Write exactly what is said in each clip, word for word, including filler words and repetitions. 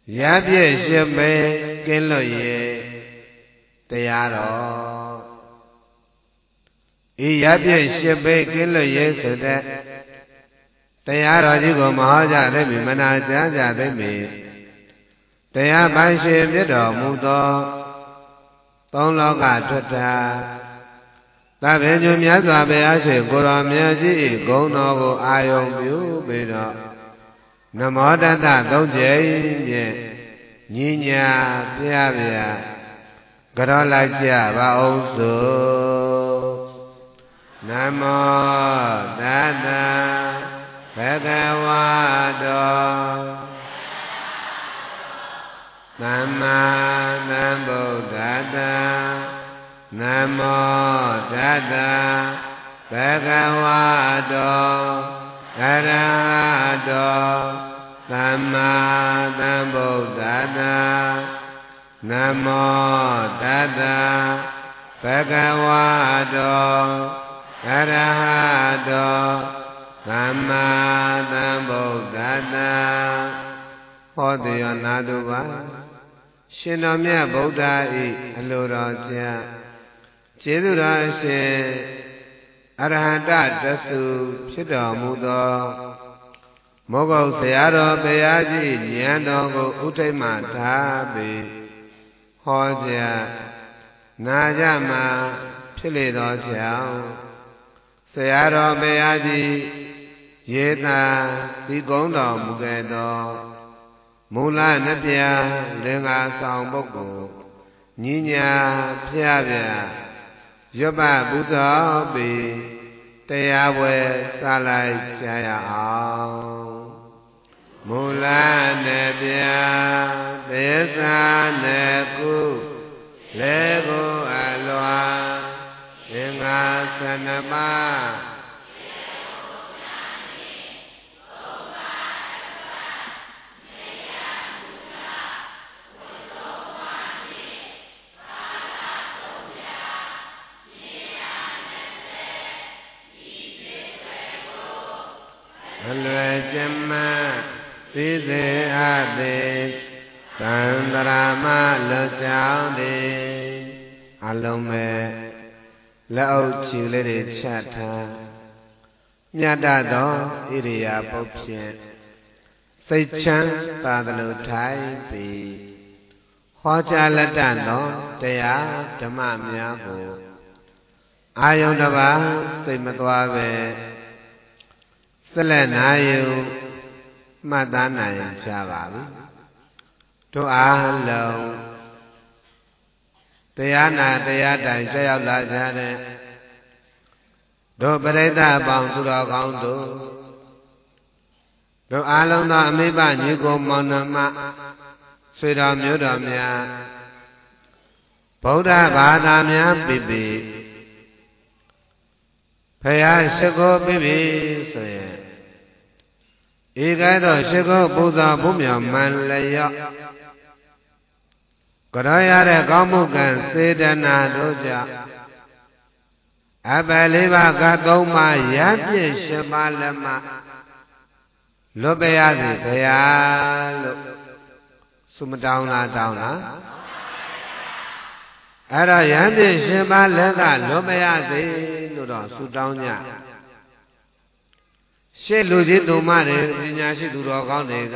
Yáp biết ship bê kinh lo ye Taya ro I yáp biết ship bê kinh lo ye so that Taya ro ji ko maha ja de mi mana ja ja de mi Taya ban shi biết đồ mu to Tông lo cả thuật ra Ta bế nhuမြတ်စွာဘုရားရှင်ကိုရောမြတ်ကြီးဂုဏ်တော်ကိုအာယုံပြုပြီးတော့နမောတတသုံးကြိမ်ဖြင့်ညီညာပြပြကြောလိုက်ကြပါအောင်စို့နမောတတဘဂဝတောသမ္မာသမ္ဗုဒ္ဓတ္တနမောတတ္တဘဂဝတောအရဟတောသမ္မာသမ္ဗုဒ္ဓတ္တနမောတတ္တဘဂဝတောအရဟတောသမ္မာသမ္ဗုဒ္ဓတ္တဟောတိယနာတုပါရှင်တော်မြတ်ဗုဒ္ဓ၏အလိုတော်ကြောင့်ကျေးဇူးတော်အရှင်အရဟတတသုဖြစ်တော်မူသောမောဂုတ်ဆရာတော်ဘုရားကြီးဉာဏ်တော်ကိုဥထိတ်မှထားပြီးဟောကြားနာကြမှာဖြစ်လေသောကြောင့်ဆရာတော်ဘုရားကြီးရေသာဒီကုန်းတော်မူခဲ့သောမူလနှစ်ပြလင်္ကာဆောင်ပုဂ္ဂိုလ်ညီညာဖျားပြရွတ်ပဘုသောပိတရားပွဲစလိုက်ကြရအောင်မူလနှစ်ပြသေသာနှစ်ခုလေကိုအလွာလင်္ကာဆနပါအလွယ်ကျမသိစေအပ်သည်သန္တရာမလွတ်ကြောင်းသည်အလုံးမဲ့လက်အုပ်ချီလေးတွေချထားမြတ်သောဣရိယာပုတ်ဖြင့်စိတ်ချမ်းသာသလိုထိုင်ပြီးဟောကြားလက်တသောတရားဓမ္မများကိုအာယုန်တစ်ပါးစိတ်မသွားပဲဆက်လက်နာယူမှတ်သားနိုင်ကြပါပြီတို့အားလုံးတရားနာတရားတိုင်ဆက်ရောက်လာကြတဲ့တို့ပရိသတ်အပေါင်းသူတော်ကောင်းတို့တို့အားလုံးသောအမိဘညီကိုမောင်နှမဆွေတော်မျိုးတော်များဗုဒ္ဓဘာသာများပြပြဖယားရှိခိုးပြပြဆိုရင်ဧကဲ့သို့ရှိခိုးပူဇော်ဘုမြော်မှန်လျော့ကြောရတဲ့ကောင်းမှုကံစေတနာတို့ကြောင့်အပယ်လေးပါးကသုံးပါးရပြည့်ရှင်းပါလက်မလွတ်ပရစေဘုရားလို့ဆုမတောင်းလားတောင်းလားအဲ့တော့ရပြည့်ရှင်းပါလက်ကလွတ်ပရစေလို့တော့ဆုတောင်းကြရှေ့လူကြီးသူမတွေပညာရှိသူတော်ကောင်းတွေက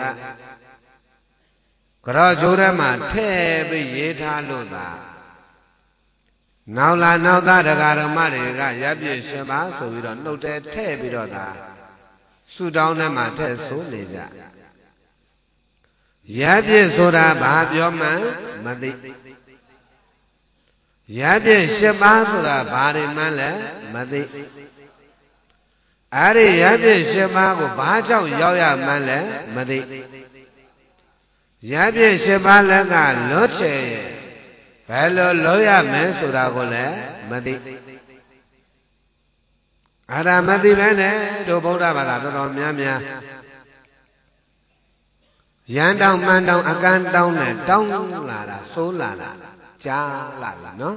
ကြောကျိုးထဲမှာထည့်ပြီးရေးထားလို့သာနောက်လာနောက်သားတရားဓမ္မတွေကရပ်ပြည့်ရှင်ပါဆိုပြီးတော့နှုတ်ထဲထည့်ပြီးတော့သာဆုတောင်းထဲမှာထည့်ဆိုနေကြရပ်ပြည့်ဆိုတာဘာပြောမှန်းမသိရပ်ပြည့်ရှင်ပါဆိုတာဘာတွေမှန်းလဲမသိအဲ့ဒီရပ်ပြည့်ရှင်ပါကိုဘာကြောင့်ရောက်ရမှန်းလဲမသိရပြည့်ရှင်ပါလက်ကလွတ်ချေဘယ်လိုလွတ်ရမလဲဆိုတာကိုလည်းမသိအဲ့ဒါမသိပဲနဲ့တို့ဗုဒ္ဓဘာသာတော်တော်များများရန်တောင်မှန်တောင်အကန်းတောင်းနဲ့တောင်းလာတာစိုးလာတာကြားလာပြီနော်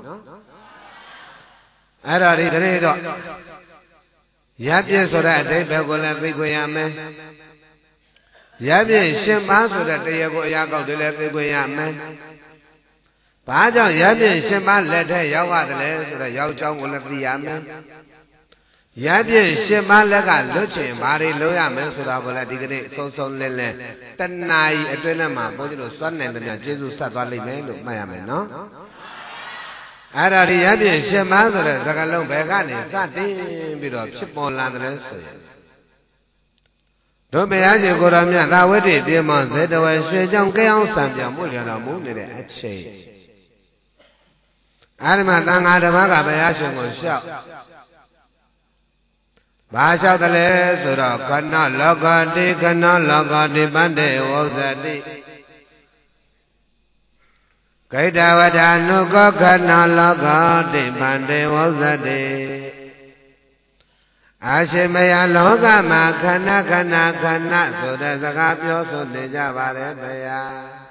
အဲ့တော့ဒီကနေ့တော့ရပြည့်ဆိုတဲ့အတိတ်ဘယ်ကိုလည်းသိခွင့်ရမယ်ရပ်ပြည့်ရှင်ပါဆိုတဲ့တရားကိုအရာကောက်တယ်လဲသိခွင့်ရမယ်ဘာကြောင့်ရပ်ပြည့်ရှင်ပါလက်ထက်ရောက်ရတယ်လဲဆိုတော့ရောက်ကြောင်းကိုလည်းသိရမယ်ရပ်ပြည့်ရှင်ပါလက်ကလွတ်ချင်ဘာတွေလုပ်ရမယ်ဆိုတော့ကိုလည်းဒီကနေ့ဆုံးဆုံးလင်းလင်းတဏှာကြီးအတွင်းထဲမှာဘုန်းကြီးတို့စွန့်နိုင်တဲ့ကျေးဇူးဆက်သွားလိမ့်မယ်လို့မှတ်ရမယ်နော်အဲ့ဒါဒီရပ်ပြည့်ရှင်ပါဆိုတဲ့စကားလုံးဘယ်ကနေစတင်ပြီးတော့ဖြစ်ပေါ်လာတယ်ဆိုရင်တို့ဘုရားရှင်ကိုယ်တော်မြတ်သာဝတိပြေမောဇေတဝေရွှေကြောင့်ကြောင်းစံပြောင်းမှုရတော်မူနေတဲ့အချိန်အာရမသံဃာတစ်ပါးကဘုရားရှင်ကိုလျှောက်ဘာလျှောက်တယ်လဲဆိုတော့ခဏလောကတိခဏလောကတိပန္တေဝုဇ္ဇတိဂိတဝဒနုကောခဏလောကတိပန္တေဝုဇ္ဇတိအာရှိမယလောကမှာခဏခဏခဏဆိုတဲ့စကားပြောဆိုနေကြပါတယ်ဗျာ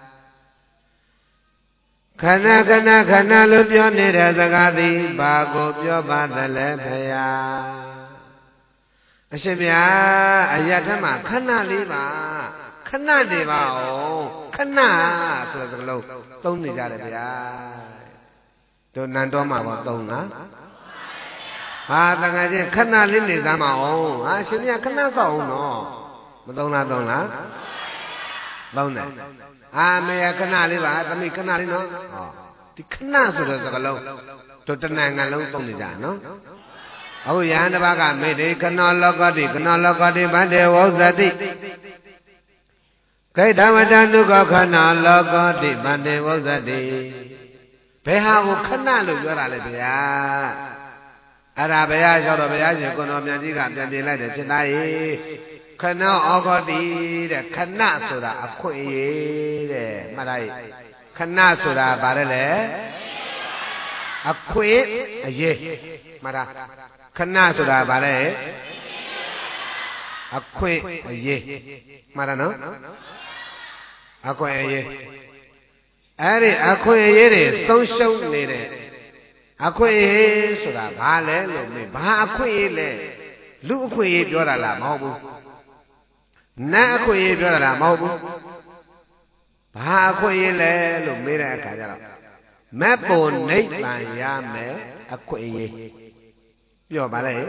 ခဏခဏခဏလို့ပြောနေတဲ့စကားသည်ဘာကိုပြောပါသလဲဗျာအရှင်ဗျာအရထမှာခဏလေးပါခဏနေပါအောင်ခဏဆိုတဲ့စကားလုံးသုံးနေကြတယ်ဗျာတို့နန်တော်မှာပေါ့သုံးလားဟာတကယ်ချင်းခဏလေးနေသားမအောင်ဟာရှင်မြတ်ခဏဆောက်အောင်နော်မသုံးလားသုံးလားသုံးတယ်အာမေရခဏလေးပါသမီးခဏလေးနော်ဟောဒီခဏဆိုတဲ့စကားလုံးတို့တဏ္ဍာငါလုံးသုံးနေကြနော်အခုယဟန်တစ်ပါးကမေတေခဏလောကတိခဏလောကတိဗန္တေဝုဇ္ဇတိဂိတဝတ္တနုကောခဏလောကတိဗန္တေဝုဇ္ဇတိဘယ်ဟာကိုခဏလို့ပြောတာလဲဗျာအဲ့ဒါဘုရားလျှောက်တော့ဘုရားရှင်ကိုယ်တော်မြတ်ကြီးကပြန်ပြင်လိုက်တယ်ဖြစ်သားရေခဏဩဃတိတဲ့ခဏဆိုတာအခွင့်အရေးတဲ့မှတ်လိုက်ခဏဆိုတာဗါတယ်လေအခွင့်အရေးမှတ်တာခဏဆိုတာဗါလဲအခွင့်အရေးမှတ်တာနော်အခွင့်အရေးအဲ့ဒီအခွင့်အရေးတွေသုံးရှုံးနေတဲ့အခွင့်အရေးဆိုတာဘာလဲလို့မေးဘာအခွင့်အရေးလဲလူအခွင့်အရေးပြောတာလားမဟုတ်ဘူးနတ်အခွင့်အရေးပြောတာလားမဟုတ်ဘူးဘာအခွင့်အရေးလဲလို့မေးတဲ့အခါကျတော့မက်ပေါ်နိဗ္ဗာန်ရမယ်အခွင့်အရေးပြောပါလေ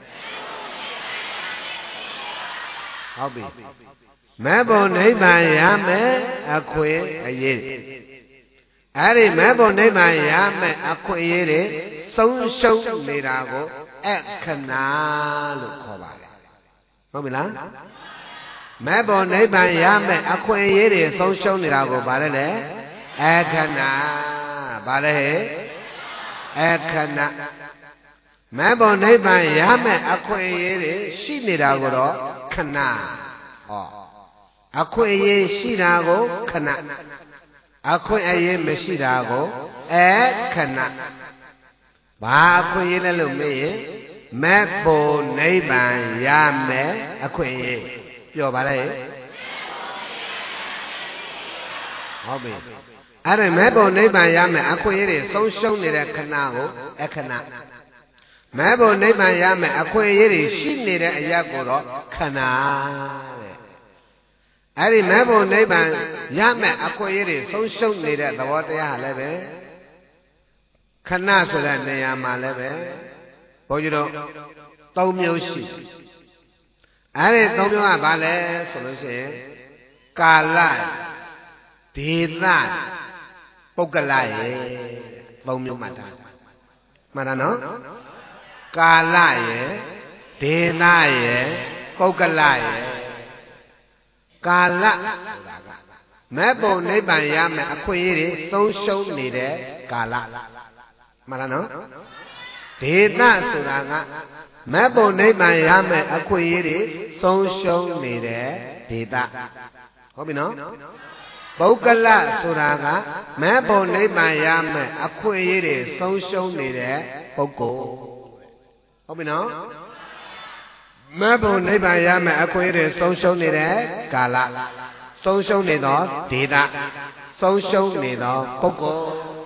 ဟုတ်ပြီမက်ပေါ်နိဗ္ဗာန်ရမယ်အခွင့်အရေးအဲ့ဒီမဲဘုံနိဗ္ဗာန်ရမယ်အခွင့်အရေးတွေသုံးရှုံးနေတာကိုအခဏလို့ခေါ်ပါတယ်ဟုတ်ပြီလားမဲဘုံနိဗ္ဗာန်ရမယ်အခွင့်အရေးတွေသုံးရှုံးနေတာကိုဗါလဲလေအခဏဗါလဲအခဏမဲဘုံနိဗ္ဗာန်ရမယ်အခွင့်အရေးတွေရှိနေတာကိုတော့ခဏဟောအခွင့်အရေးရှိတာကိုခဏအခွင့်အရေးမရှိတာကိုအခဏဘာအခွင့်အရေးလဲလို့မေးရင်မက်ဖို့နိဗ္ဗာန်ရမယ်အခွင့်အရေးပြောပါလေဟုတ်ပြီအဲ့ဒါမက်ဖို့နိဗ္ဗာန်ရမယ်အခွင့်အရေးတွေသုံးရှုံးနေတဲ့ခဏကိုအခဏမက်ဖို့နိဗ္ဗာန်ရမယ်အခွင့်အရေးတွေရှိနေတဲ့အရာကိုတော့ခဏတဲ့အဲ့ဒီမဲ့ဘုံနိဗ္ဗာန်ရမယ်အခွင့်အရေးတွေသုံးရှုံးနေတဲ့သဘောတရားလည်းပဲခဏဆိုတဲ့နေရာမှာလည်းပဲဘုန်းကြီးတို့သုံးမျိုးရှိအဲ့ဒီသုံးမျိုးကဘာလဲဆိုလို့ရှိရင်ကာလဒေသပုဂ္ဂလရဲ့သုံးမျိုးမှတ်တာမှန်တာနော်ကာလရဲ့ဒေသရဲ့ပုဂ္ဂလရဲ့ကာလဆိုတာကမဲ့ဘုံနိဗ္ဗာန်ရမယ်အခွင့်အရေးတွေသုံးရှုံးနေတဲ့ကာလမှန်လားနော်ဒေသဆိုတာကမဲ့ဘုံနိဗ္ဗာန်ရမယ်အခွင့်အရေးတွေသုံးရှုံးနေတဲ့ဒေသဟုတ်ပြီနော်ပုဂ္ဂလဆိုတာကမဲ့ဘုံနိဗ္ဗာန်ရမယ်အခွင့်အရေးတွေသုံးရှုံးနေတဲ့ပုဂ္ဂိုလ်ဟုတ်ပြီနော်မဘုံနိဗ္ဗာန်ရမယ်အခွင့်အရေးဆုံးရှုံးနေတဲ့ကာလဆုံးရှုံးနေသောဒေသဆုံးရှုံးနေသောပုဂ္ဂိုလ်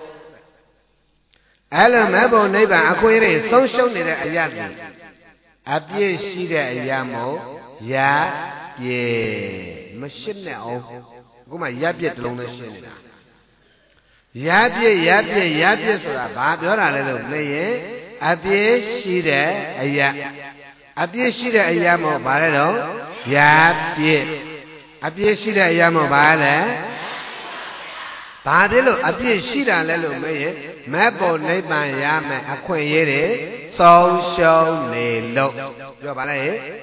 အဲ့လိုမဘုံနိဗ္ဗာန်အခွင့်အရေးဆုံးရှုံးနေတဲ့အရာတွေအပြည့်ရှိတဲ့အရာမို့ရပြည့် machine now. Go my yabit long machine. Yabit, yabit, yabit, so that Babura little play, Abie, she there, a yap. Abie, she there, a yamo, barrel, yabit. Abie, she there, a yamo, barrel. Badelo, Abie, she there, little may, Mapo, Napan, Yama, acquainted, so show me look. Your ballet.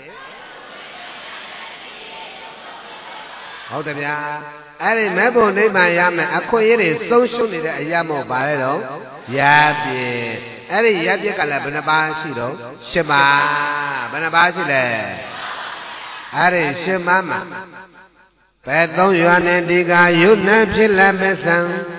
How the ya? Ari Mabo Neba Yama, acquainted, so show me the Yamo barrel, Yabi. Ari Yabi Calabanabashi, Shema, Banabashi. Ari Shemama. Pedon Yuan Diga, you never let me sound.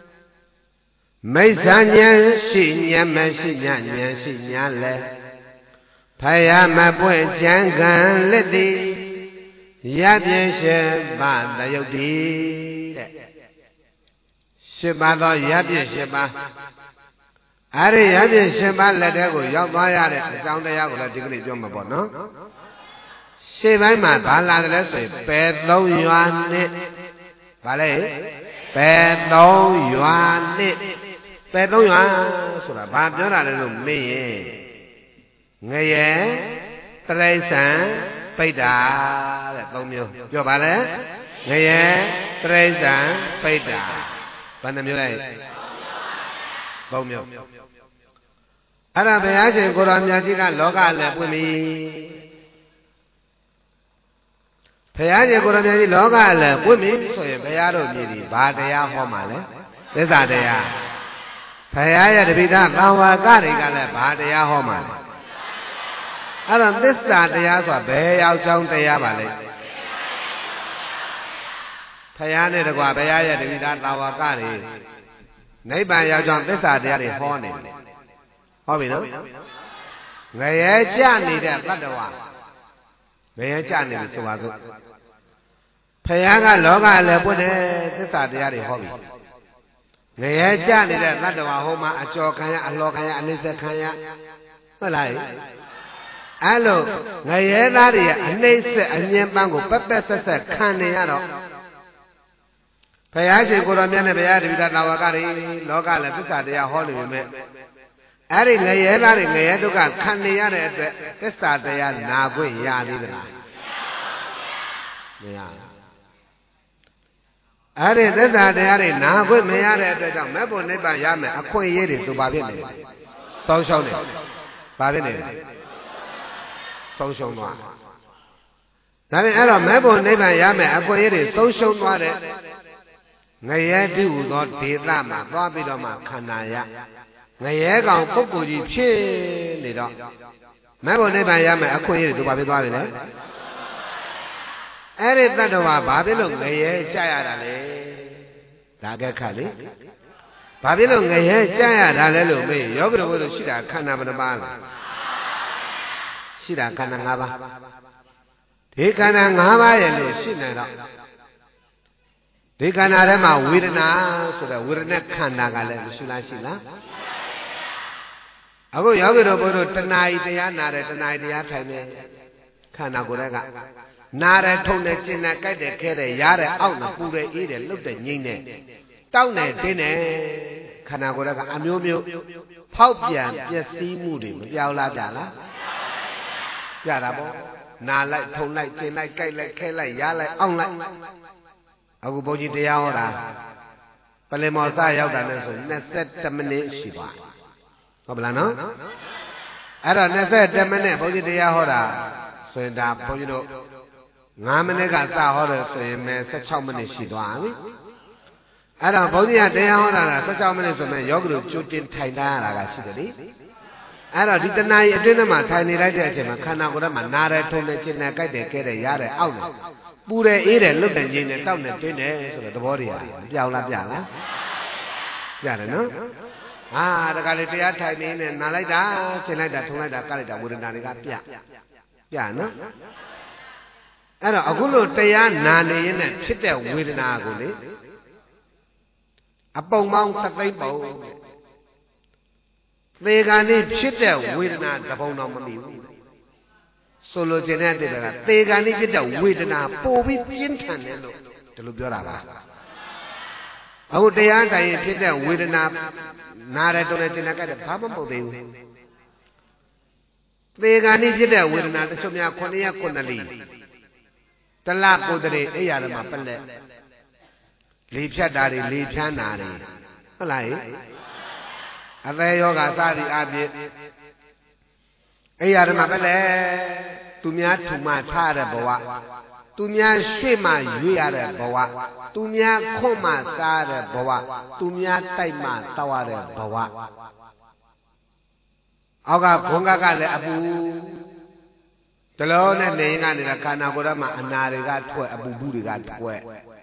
Maisanya, Shinya, Messinya, Sinyale. Payama boy, Jangan, Lady. Yabi Sheba, the Yodi. Sheba, Yabi Sheba. Ari Yabi Sheba, let go, Yabaya, sound the Yago, degree Jumbo, no? Sheba, my ballad, let's say, Pedro Yuan, Ballet, Pedro Yuan. Pedro Yuan, so that Babura little me. Ngaye, Teresa, Peda, that don't you, your ballet? Ngaye, Teresa, Peda. Panamule. Bomio. Arabiaje, Goramyajiga, Loga, with me. Payaje, Goramyaji, Loga, with me, so you payado, Midi, Badea, Homale. There's a day. Payaya the Vida, Lawa Gariga, Badia Homan. I don't this that they are a bay out down the Yabale. Payane the Guabaya the Vida, Lawa Gari. Neighbor Yajan, this are the horny. How we know? Gaya Jani, that Ladawa. Gaya Jani, Mister Wago. Payaga Loga, Lebune, this are the hobby. Ngay cha ni de tat tawa ho ma a chaw khan ya a law khan ya a nitse khan yaဟုတ်လားအဲ့လိုငရဲသားတွေကအနှိမ့်ဆက်အငြင်းပန်းကိုပက်ပက်ဆက်ဆက်ခံနေရတော့ဘုရားရှင်ကိုတော်မြတ်နဲ့ဘုရားတပည့်တော်တာဝကတွေလောကလည်းသစ္စာတရားဟောနေပေမဲ့အဲ့ဒီငရဲသားတွေငရဲဒုက္ခခံနေရတဲ့အတွက်သစ္စာတရားနာခွင့်ရသေးသလားမရဘူးအဲ့ဒီသစ္စာတရားတွေနာခွင့်မရတဲ့အတွက်ကြောင့်မေဖို့နိဗ္ဗာန်ရမယ်အခွင့်အရေးတွေသူဘာဖြစ်နေလဲဆုံးရှုံးနေဘာဖြစ်နေလဲဆုံးရှုံးသွားဒါပေမဲ့အဲ့တော့မေဖို့နိဗ္ဗာန်ရမယ်အခွင့်အရေးတွေဆုံးရှုံးသွားတဲ့ငရဲတုဟူသောဒေသမှာသွားပြီးတော့မှခန္ဓာရငရဲကောင်ပုဂ္ဂိုလ်ကြီးဖြစ်နေတော့မေဖို့နိဗ္ဗာန်ရမယ်အခွင့်အရေးတွေသူဘာဖြစ်သွားပြီလဲအဲ့ဒီတတ္တဝါဘာဖြစ်လို့ငရဲကြရတာလဲဒါကခက်လေဘာဖြစ်လို့ငရဲကြရတာလဲလို့မေးယောဂတော်ဘုရားရှိတာခန္ဓာဘယ်နှပါးလဲရှိတာခန္ဓာ၅ပါးဒီခန္ဓာ၅ပါးရဲ့လို့ရှိနေတော့ဒီခန္ဓာထဲမှာဝေဒနာဆိုတဲ့ဝေဒနာခန္ဓာကလည်းမရှိလားရှိလားအခုယောဂတော်ဘုရားတဏှာဤတရားနာတယ်တဏှာဤတရားထိုင်နေခန္ဓာကိုယ်ကနားတယ်ထုံတယ်ကျင်တယ်ကြိုက်တယ်ခဲတယ်ရားတယ်အောက်တယ်ပူတယ်အေးတယ်လှုပ်တယ်ငိမ့်တယ်တောက်တယ်တင်းတယ်ခန္ဓာကိုယ်ကအမျိုးမျိုးဖောက်ပြန်ပျက်စီးမှုတွေမပြောင်းလားပြလားပြတာပေါ့နာလိုက်ထုံလိုက်ကျင်လိုက်ကြိုက်လိုက်ခဲလိုက်ရားလိုက်အောက်လိုက်အခုဘုန်းကြီးတရားဟောတာပလင်မော်စရောက်တာနဲ့ဆိုยี่สิบเอ็ดမိနစ်ရှိပါဟုတ်ပလားနော်အဲ့တော့ยี่สิบเอ็ดမိနစ်ဘုန်းကြီးတရားဟောတာဆိုရင်ဒါဘုန်းကြီးတို့၅မိနစ်ကစဟောတယ်ဆိုရင်ပဲสิบหกမိနစ်ရှိသွားပြီအဲ့တော့ဘုန်းကြီးကတရားဟောတာကสิบหกမိနစ်ဆိုရင်ယောဂီတို့ကြိုတင်ထိုင်ထားရတာကရှိတယ်လေအဲ့တော့ဒီတဏှာကြီးအတွင်းထဲမှာထိုင်နေလိုက်တဲ့အချိန်မှာခန္ဓာကိုယ်ထဲမှာနားတယ်ထုံတယ်ကျင်တယ်ကြိုက်တယ်ခဲတယ်ရားတယ်အောက်တယ်ပူတယ်အေးတယ်လွတ်တယ်ငြိမ်တယ်တောက်တယ်တင်းတယ်ဆိုတော့သဘောတရားပြောင်းလားပြလားပြတယ်နော်ဟာတခါလေတရားထိုင်နေနဲ့နားလိုက်တာကျင်လိုက်တာထုံလိုက်တာကလိုက်တာဝေဒနာတွေကပြပြနော်အဲ့တော့အခုလို့တရားနာနေရင်နဲ့ဖြစ်တဲ့ဝေဒနာကိုလေအပုံပေါင်းသသိမ့်ပုံသေခါနေဖြစ်တဲ့ဝေဒနာတပုံတော့မမိဘူး solo jenna de bega te gani pitta vedana po bi pian than ne lo de lo pyo da ba aku taya tayin pitta vedana na re to ne jenna ka de ba ma mot thei bu te gani pitta vedana ta chu mya khone ya khonaliတလကိုတည်းအဲ့ရမှာပလက်လေဖြတ်တာတွေလေဖြန်းတာတွေဟုတ်လားအသေးယောဂစသည်အပြည့်အဲ့ရမှာပလက်သူများထူမှထားတဲ့ဘဝသူများရှေ့မှရွေ့ရတဲ့ဘဝသူများခွန့်မှစားတဲ့ဘဝသူများတိုက်မှတောက်ရတဲ့ဘဝအောက်ကခွန်ကကလည်းအပူတလုံးနဲ့နေရင်ကနေခန္ဓာကိုယ်ထဲမှာအနာတွေကထွက်အပူဘူးတွေကထွက်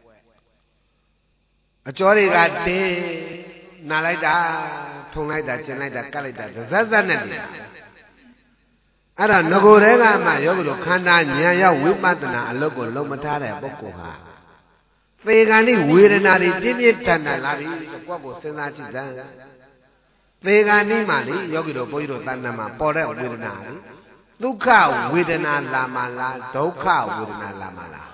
အကျော်တွေကတင်းနာလိုက်တာထုံလိုက်တာကျင်လိုက်တာကတ်လိုက်တာဇက်ဇက်နဲ့နေအဲ့ဒါငကိုယ်တွေကမှယောဂီတို့ခန္ဓာဉာဏ်ရောက်ဝိပဿနာအလုပ်ကိုလုံးမထားတဲ့ပုဂ္ဂိုလ်ဟာသေကံဤဝေဒနာတွေပြင်းပြင်းထန်ထန်လာပြီဆိုကိုယ့်ကိုစဉ်းစားကြည့်စမ်းသေကံဤမှာလေယောဂီတို့ဘုန်းကြီးတို့တဏ္ဍာမှာပေါ်တဲ့ဝေဒနာလေဒုက္ခဝေဒနာလာမလားဒုက္ခဝေဒနာလာမလား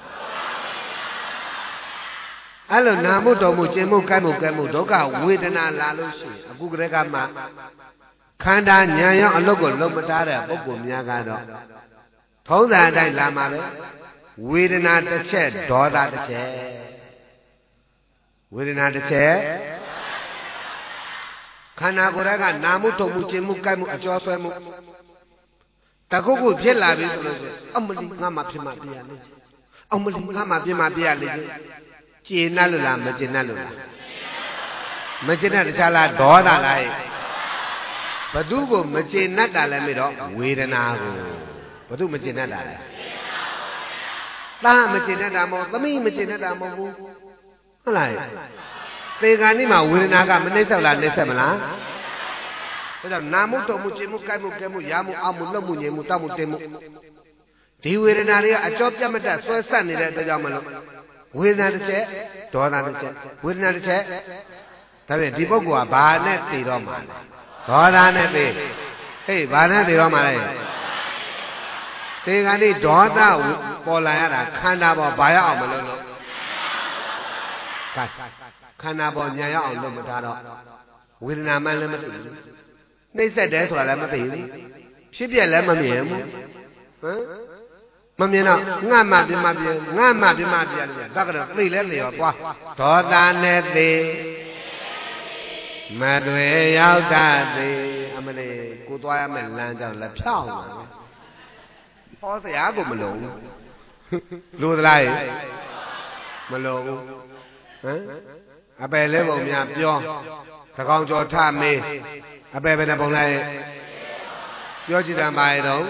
အဲ့လိုနာမှုတော်မှုကျင်မှုကိုက်မှုကဲမှုဒုက္ခဝေဒနာလာလို့ရှိရင်အခုကတည်းကမှခန္ဓာဉာဏ်ရောက်အလုပ်ကိုလုံးမထားတဲ့ပုဂ္ဂိုလ်များကတော့ထုံးစံအတိုင်းလာမှာပဲဝေဒနာတစ်ချက်ဒေါသတစ်ချက်ဝေဒနာတစ်ချက်ခန္ဓာကိုယ်ကနာမှုတော်မှုကျင်မှုကိုက်မှုအကျော်ဆွဲမှုတခုခုဖြစ်လာပြီဆိုလို့ဆိုအမလီငါမှဖြစ်မှပြရလိမ့်အမလီငါမှဖြစ်မှပြရလိမ့်ကျေနပ်လို့လားမကျေနပ်လို့လားမကျေနပ်တခြားလားဒေါသလားဘသူကိုမကျေနပ်တာလည်းမေတော့ဝေဒနာကိုဘသူမကျေနပ်တာလဲသားမကျေနပ်တာမဟုတ်သမီးမကျေနပ်တာမဟုတ်ဘူးဟုတ်လားသေခါနေ့မှာဝေဒနာကမနှိမ့်ဆက်လားနှိမ့်ဆက်မလားဒါကြောင့်နာမှုတော်မှုကျင်မှုကိုက်မှုကဲမှုရာမှုအောက်မှုလှုပ်မှုညင်မှုတောက်မှုတင်မှုဒီဝေဒနာတွေကအကျော်ပြတ်မတတ်ဆွဲဆက်နေတဲ့အတွက်ကြောင့်မလို့ဝေဒနာတစ်ချက်ဒေါသတစ်ချက်ဝေဒနာတစ်ချက်ဒါဖြင့်ဒီပုဂ္ဂိုလ်ကဘာနဲ့တည်တော့မှာလဲဒေါသနဲ့တည်ဟေးဘာနဲ့တည်တော့မှာလဲသေကံဒီဒေါသပေါ်လာရတာခန္ဓာပေါ်ဘာရအောင်မလုပ်လို့ခန္ဓာပေါ်ညာရအောင်လုပ်မထားတော့ဝေဒနာမှလည်းမသိဘူးနှိမ့်ဆက်တယ်ဆိုတာလည်းမသိဘူးဖြစ်ပြက်လည်းမမြင်ဘူးဟမ်မမြင်တော့ငါမှပြမပြငါမှပြမပြလို့ဒါကတော့သိလဲသိရောကွာဒေါသနဲ့သိမတွေရောက်တာသိအမလေးကိုသွားရမယ်လမ်းကြောင်းလည်းဖြောင်းပါပဲဟောစရာကိုမလုံးဘူးလို့သလားမလုံးဘူးဟမ်အပယ်လဲပုံများပြောသကောင်ကျော်ထမေးအပယ်ဘယ်နှပုံလဲပြောကြည့်တယ်ပါရတော့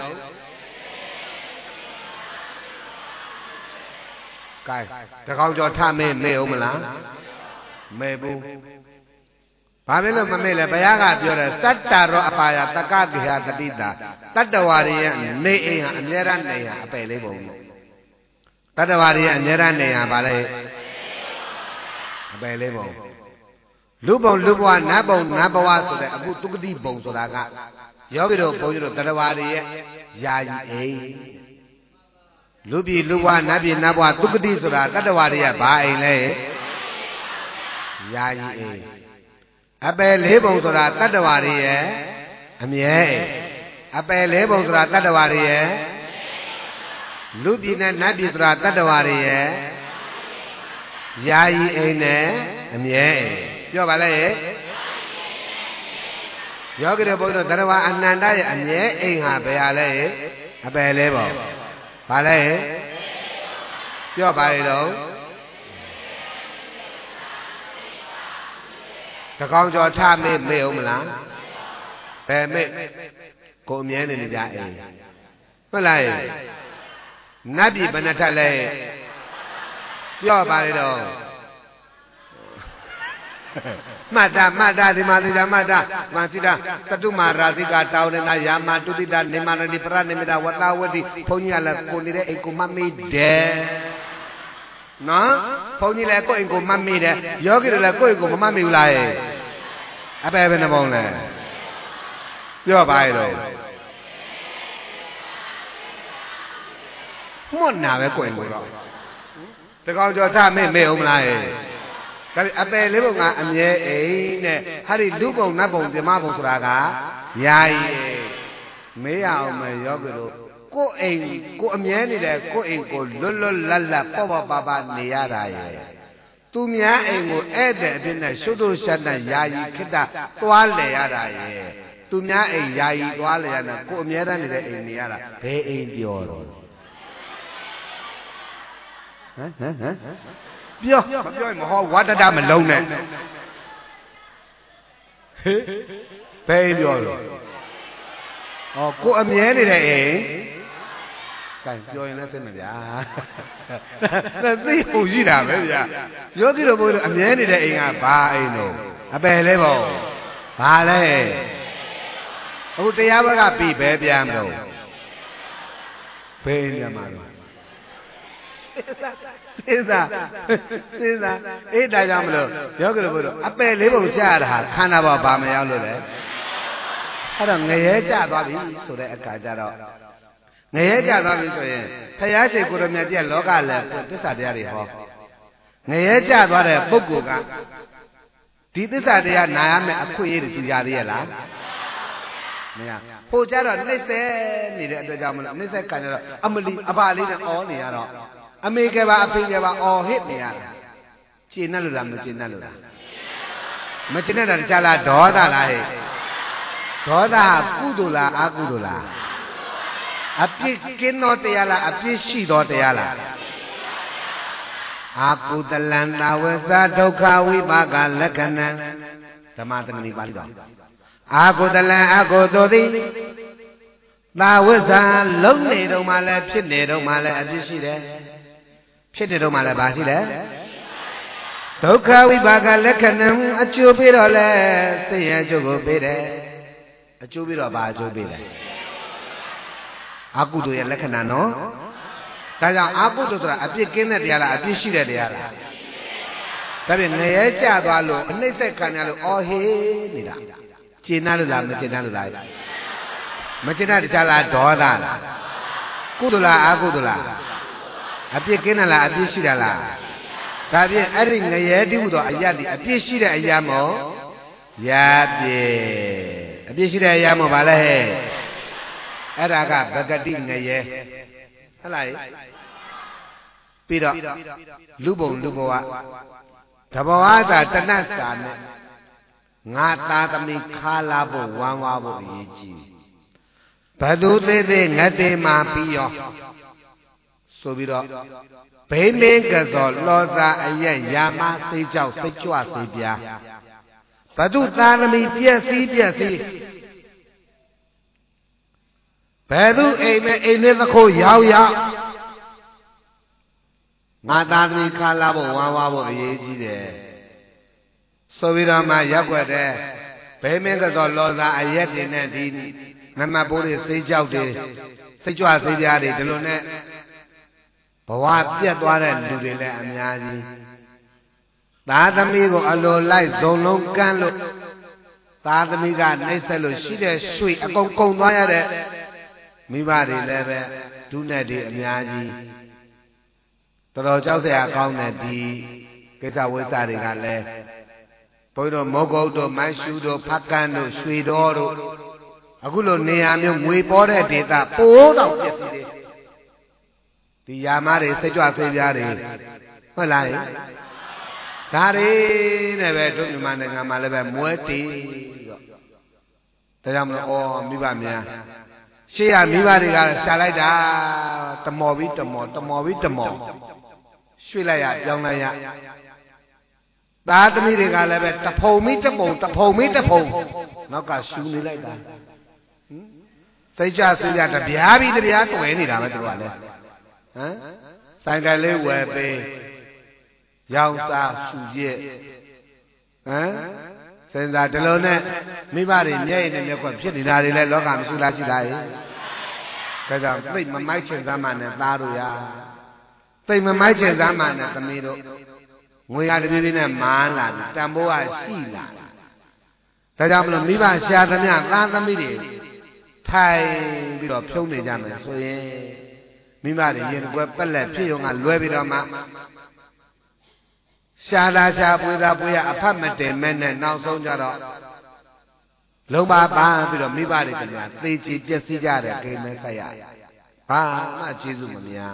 ကဲသကောင်ကျော်ထမေးမေးအောင်မလားမေးဘူးဘာဖြစ်လို့မမေ့လဲဘုရားကပြောတယ်သတ္တရောအပါယတက္ကဂေဟတတိတာတတ္တဝါတွေရဲ့နေအိမ်ဟာအမြဲတမ်းနေဟာအပယ်လေးပုံတတ္တဝါတွေရဲ့အမြဲတမ်းနေဟာဗာလဲအပယ်လေးပုံလူပုံလူဘဝနတ်ပုံနတ်ဘဝဆိုတဲ့အခုတုဂတိပုံဆိုတာကယောဂီတို့ဘုန်းကြီးတို့တတ္တဝါတွေရဲ့ယာယီအိမ်လူပြည်လူဘဝနတ်ပြည်နတ်ဘဝတုဂတိဆိုတာတတ္တဝါတွေရဲ့ဘာအိမ်လဲယာယီအိမ်အပယ်လေးပုံဆိုတာတတ္တဝါတွေရဲ့အမြဲအပယ်လေးပုံဆိုတာတတ္တဝါတွေရဲ့လူပြည်နဲ့နတ်ပြည်ဆိုတာတတ္တဝါတွေရဲ့ယာယီအိမ်နဲ့အမြဲပြောပါလေယောဂီတို့ဘုန်းကြီးတို့တတ္တဝါအနန္တရဲ့အမြဲအိမ်ဟာဘယ်ဟာလဲအပယ်လေးပုံဘာလဲပြောပါလေတော့တကောင်ကျော်ထမေ့မေ့အောင်မလားဘယ်မေ့ကိုအမြဲနေနေကြအိမ်ဟုတ်လားနတ်ပြည်ဘယ်နှထက်လဲပြောပါလေတော့မှတ်တာမှတ်တာဒီမှာဒီတာမှတ်တာမာစိတာသတုမာရာဇိကတောင်းနေတာယာမတုတိတာနေမရတိပရနိမိတာဝတ္တဝတိဘုန်းကြီးကလည်းကိုနေတဲ့အိမ်ကိုမှတ်မိတယ်နော်ဘုန်းကြီးလည်းကိုယ့်အိမ်ကိုမှတ်မိတယ်ယောဂီတွေလည်းကိုယ့်အိမ်ကိုမမှတ်မိဘူးလားအပယ်ဘယ်နှပုံလဲပြောပါရဲ့တော့ဟ muộn nào với quên của nó thì con cho cha mẹ mẹ ông lại cái à bé lấy bông à em nhớ ấy nè hay đi lúc bông nắp bông thì má bông sura cả dài mấy ao mà gió cái đó cô anh cô em nhớ này là cô anh cô lol lol la la papa papa này à đây tu mía anh cô ở đây bên này số đồ sản này dài cái đó toa lệ à đây tu mía anh dài toa lệ à nè cô em nhớ này là anh này à là bé anh điều rồi hả hả hả biết biết mà họ quá đa mình lâu nè bé biết rồi ờ cô em nhớ này này cái nói nó thế này à nó thấy hổ gì nào vậy vậy nhớ cái đồ bôi em nhớ này này à ba anh đâu à bé lấy bao ba lấy ông tây áo cái bị bé biam đâu bé nhà mà thế ra thế ra ấy đại gia mà được nhớ cái đồ bôi à bé lấy bao cha đã khăn nào ba mẹ áo luôn đấyအဲ့တော့ငရဲကြသွားပြီဆိုတဲ့အခါကျတော့ငရဲကြသွားပြီဆိုရင်ဖယားရှိခိုးတော်မြတ်ကြီးလောကလည်းသစ္စာတရားတွေဟောငရဲကြသွားတဲ့ပုဂ္ဂိုလ်ကဒီသစ္စာတရားနာရမယ်အခွင့်အရေးတွေသူရသေးရဲ့လားမရဖို့ကြတော့နှိမ့်သက်နေတဲ့အတွက်ကြောင့်မလို့နှိမ့်သက်ခံရတော့အမလီအပါလေးနဲ့အော်နေရတော့အမေကပါအဖေကပါအော်ဟစ်နေရတာရှင်းနဲ့လို့လားမရှင်းနဲ့လို့လားမရှင်းနဲ့တော့တခြားလားဒေါသလားဟဲ့ဒေါသကုသိုလ်လားအကုသိုလ်လားအပြစ်ကင်းသောတရားလားအပြစ်ရှိသောတရားလားအာကုသလံသာဝဇဒုက္ခဝိပါကလက္ခဏံဓမ္မတမဏိပါဠိတော်အာကုသလံအကုသိုလ်သည်သာဝဇလုံးနေတော့မှလည်းဖြစ်နေတော့မှလည်းအပြစ်ရှိတယ်ဖြစ်နေတော့မှလည်းဘာရှိလဲဒုက္ခဝိပါကလက္ခဏံအကျိုးပေးတော့လဲသိရအကျိုးကိုပေးတယ်အကျိုးပြီးတော့ဘာအကျိုးပေးလဲအကုသိုလ်ရဲ့လက္ခဏာနော်ဒါကြောင့်အကုသိုလ်ဆိုတာအပြစ်ကင်းတဲ့တရားလားအပြစ်ရှိတဲ့တရားလားဒါပြင်ငရဲကျသွားလို့အနှိမ့်သက်ခံရလို့အော်ဟေးနေတာကျေနပ်လို့လားမကျေနပ်လို့လားမကျေနပ်တခြားလားဒေါသလားကုသိုလ်လားအကုသိုလ်လားအပြစ်ကင်းတယ်လားအပြစ်ရှိတယ်လားဒါပြင်အဲ့ဒီငရဲတိဟုသောအယတ်ဒီအပြစ်ရှိတဲ့အရာမို့ရပြေအပြစ်ရှိတဲ့အရာမို့ဗာလဲဟဲ့အဲ့ဒါကဗဂတိငရဲဟုတ်လားပြီးတော့လူဘုံလူဘဝတဘောဝသာတဏ္ဍစာနဲ့ငါသားသမီးခါလာဖို့ဝမ်းဝါဖို့အရေးကြီးဘသူသေးသေးငတ်တေမာပြီးရောဆိုပြီးတော့ဘိမင်းကသောလောသာအရက်ယာမစိတ်ကြောက်စိတ်ကြွစိတ်ပြားဘသူသားသမီးပြက်စီးပြက်စီးဘယ်သူအိမ်နဲ့အိမ်နဲ့သခိုးရောက်ရောက်ငါသားသမီးခါလာဖို့ဝမ်းဝါဖို့အရေးကြီးတယ်ဆိုပြီးတော့မှရက်ွက်တဲ့ဘိမင်းကသောလောသာအရက်တွေနဲ့ဒီနမပိုးတွေစိတ်ကြောက်တွေစိတ်ကြွစိတ်ပြားတွေဒီလိုနဲ့ဘဝပြတ်သွားတဲ့လူတွေလည်းအများကြီးသားသမီးကိုအလိုလိုက်ဇုံလုံးကန်းလို့သားသမီးကနှိမ့်ဆက်လို့ရှိတဲ့ရွှေအကုန်ကုန်သွားရတဲ့မိဘတွေလည်းပဲဒုနဲ့တွေအများကြီးတော်တော်ကြောက်စရာကောင်းတဲ့ဒီကိစ္စဝိသတွေကလည်းဘုန်းကြီးတို့မောဂုတ်တို့မိုင်းရှူတို့ဖတ်ကန်တို့ရွှေတော်တို့အခုလိုနေရာမျိုးငွေပေါ်တဲ့ဒေသပိုးတော့ပြည့်စည်တယ်ဒီယာမတွေစိတ်ကြွစိတ်ပြားတွေဟုတ်လားဒါတွေနဲ့ပဲတို့မြန်မာနိုင်ငံမှာလည်းပဲမွဲတီးတော့ဒါကြောင့်မလို့အော်မိဘများရှေ့ရမိဘတွေကရှာလိုက်တာတမော်ပြီးတမော်တမော်ပြီးတမော်ရွှေ့လိုက်ရပြောင်းလိုက်ရသားသမီးတွေကလည်းပဲတဖုံမိတဖုံတဖုံမိတဖုံနောက်ကရှူနေလိုက်တာစိတ်ကြစိတ်ပြတပြားပြီးတပြားတွယ်နေတာပဲသူကလည်းဟမ်ဆိုင်ကလေးဝယ်ပေးရောင်စားရှူပြည့်ဟမ်စင်စားဒီလိုနဲ့မိဘတွေမျက်ရည်နဲ့မျက်ခွက်ဖြစ်နေတာတွေလည်းလောကမရှိလားရှိလားဒါကြောင့်သိမမိုက်ချင်သားမှနဲ့သားတို့ရသိမမိုက်ချင်သားမှနဲ့သမီးတို့ငွေရတပြေးပြေးနဲ့မားလာပြီတန်ဖိုးကရှိလာဒါကြောင့်မလို့မိဘရှာသမျှသားသမီးတွေထိုင်ပြီးတော့ဖြုံးနေကြမယ်ဆိုရင်မိမတွေရင်ကွယ်ပက်လက်ဖြစ်ရုံကလွဲပြီးတော့မှရှာလာရှာပွေသာပွေရအဖတ်မတင်မဲ့နဲ့နောက်ဆုံးကြတော့လုံးပါပါပြီးတော့မိဘတွေကလည်းသေချီပြည့်စည်ကြတယ်ကိမဲဆက်ရဘာမှကျေးဇူးမများ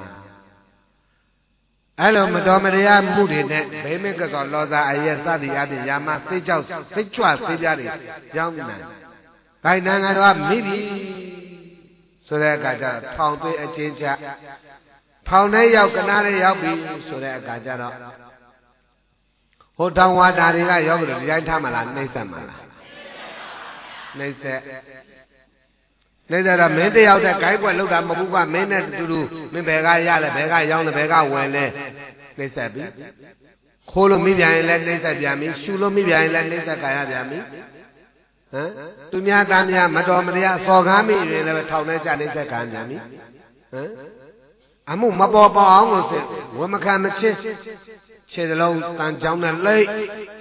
အဲ့လိုမတော်မတရားမှုတွေနဲ့ဘိမင်းကစောလောသာအရဲ့စသည်အပြင်ယာမစိတ်ကြောက်စိတ်ချွဆေးပြားတွေကြောင်းနေတယ်။ဂိုင်နံကတော့မိပြီဆိုတဲ့အခါကျတော့ထောင်သွေးအချင်းချထောင်ထဲရောက်ကနားထဲရောက်ပြီဆိုတဲ့အခါကျတော့ဟိုတောင်ဝါတာတွေကရောက်ကြလို့ဒီတိုင်းထားမှလားနှိမ့်ဆက်မှလားနှိမ့်ဆက်နေကြတော့မင်းတယောက်တည်းဂိုင်းကွက်လောက်တာမဟုတ်ဘူးကမင်းနဲ့တူတူမင်းဘယ်ကရလဲဘယ်ကရောင်းလဲဘယ်ကဝင်လဲနှိမ့်ဆက်ပြီခိုးလို့မိပြန်ရင်လည်းနှိမ့်ဆက်ပြန်ပြီရှူလို့မိပြန်ရင်လည်းနှိမ့်ဆက်ကြရပြန်ပြီဟမ်သူများသားများမတော်မတရားစော်ကားမိရင်လည်းထောင်ထဲချနှိမ့်ဆက်ခံပြန်ပြီဟမ်အမှုမပေါ်ပေါအောင်လို့ဆိုဝမခံမချစ်ခြေစလုံးတန်ကြောင်းနဲ့လိတ်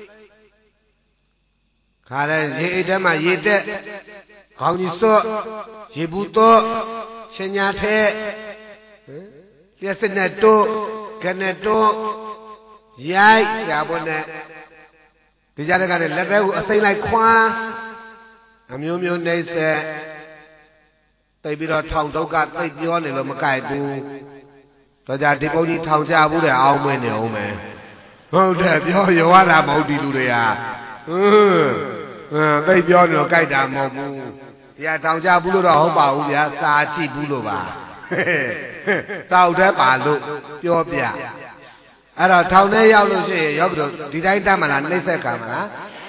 ခါတဲ့ရေအိတ်ထဲမှာရေတက်ခေါင်းကြီးစော့ရေဘူးတော့ရှင်ညာထဲလျှက်စနဲ့တို့ခနဲ့တို့ရိုက်ရပါနဲ့ဒီကြတဲ့ကလည်းလက်သေးကိုအစိမ့်လိုက်ခွာအမျိုးမျိုးနှိမ့်ဆက်တိတ်ပြီးတော့ထောင်ဒုက္ခသိပ်ပြောနေလို့မကြိုက်ဘူးတော့ကြဒီဘုန်းကြီးထောင်ချဘူးတဲ့အောင်းမင်းနေအောင်မယ်ဟုတ်တယ်ပြောရောရတာမဟုတ်ဒီလူတွေကဟင်းဟင်းသိပ်ပြောနေတော့ကြိုက်တာမဟုတ်ဘူးတရားထောင်ချဘူးလို့တော့ဟုတ်ပါဘူးဗျာစာကြည့်ဘူးလို့ပါတောက်တဲ့ပါလို့ပြောပြအဲ့တော့ထောင်ထဲရောက်လို့ရှိရင်ရောက်ကြတော့ဒီတိုင်းတတ်မလားနှိမ့်ဆက်ခံမလား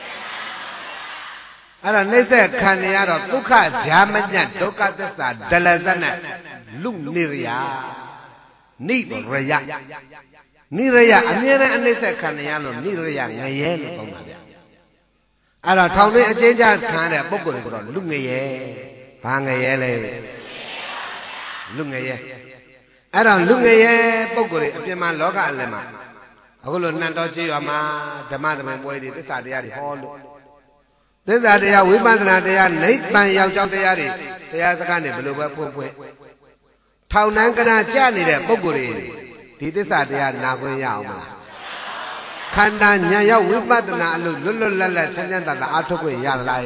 အဲ့တော့နှိမ့်ဆက်ခံနေရတော့ဒုက္ခဈာမညတ်ဒုက္ခသစ္စာဒလဇတ်နဲ့လူနိရယနိရယနိရယအမြဲတမ်းအနှိမ့်ဆက်ခံနေရလို့နိရယငရဲလို့ခေါ်တာဗျအဲ့တော့ထောင်ထဲအကျဉ်းချခံတဲ့ပုဂ္ဂိုလ်တွေကတော့လူငရဲဘာငရဲလဲလူငရဲအဲ့တော့လူငရဲပုဂ္ဂိုလ်တွေအပြင်မှာလောကအလယ်မှာအခုလိုနတ်တော်ကြီးရွာမှာဓမ္မသမိုင်းပွဲတွေသစ္စာတရားတွေဟောလို့သစ္စာတရားဝိပဿနာတရားနိဗ္ဗာန်ရောက်ကြောင်းတရားတွေတရားစကားနဲ့ဘယ်လိုပဲဖွင့်ဖွင့်ထောင်နှန်းကနာကြနေတဲ့ပုဂ္ဂိုလ်တွေဒီသစ္စာတရားနာခွင့်ရအောင်မလားခန္ဓာဉာဏ်ရောက်ဝိပဿနာအလို့လွတ်လွတ်လပ်လပ်ဆန်းဆန်းသာသာအားထုတ်ခွင့်ရလား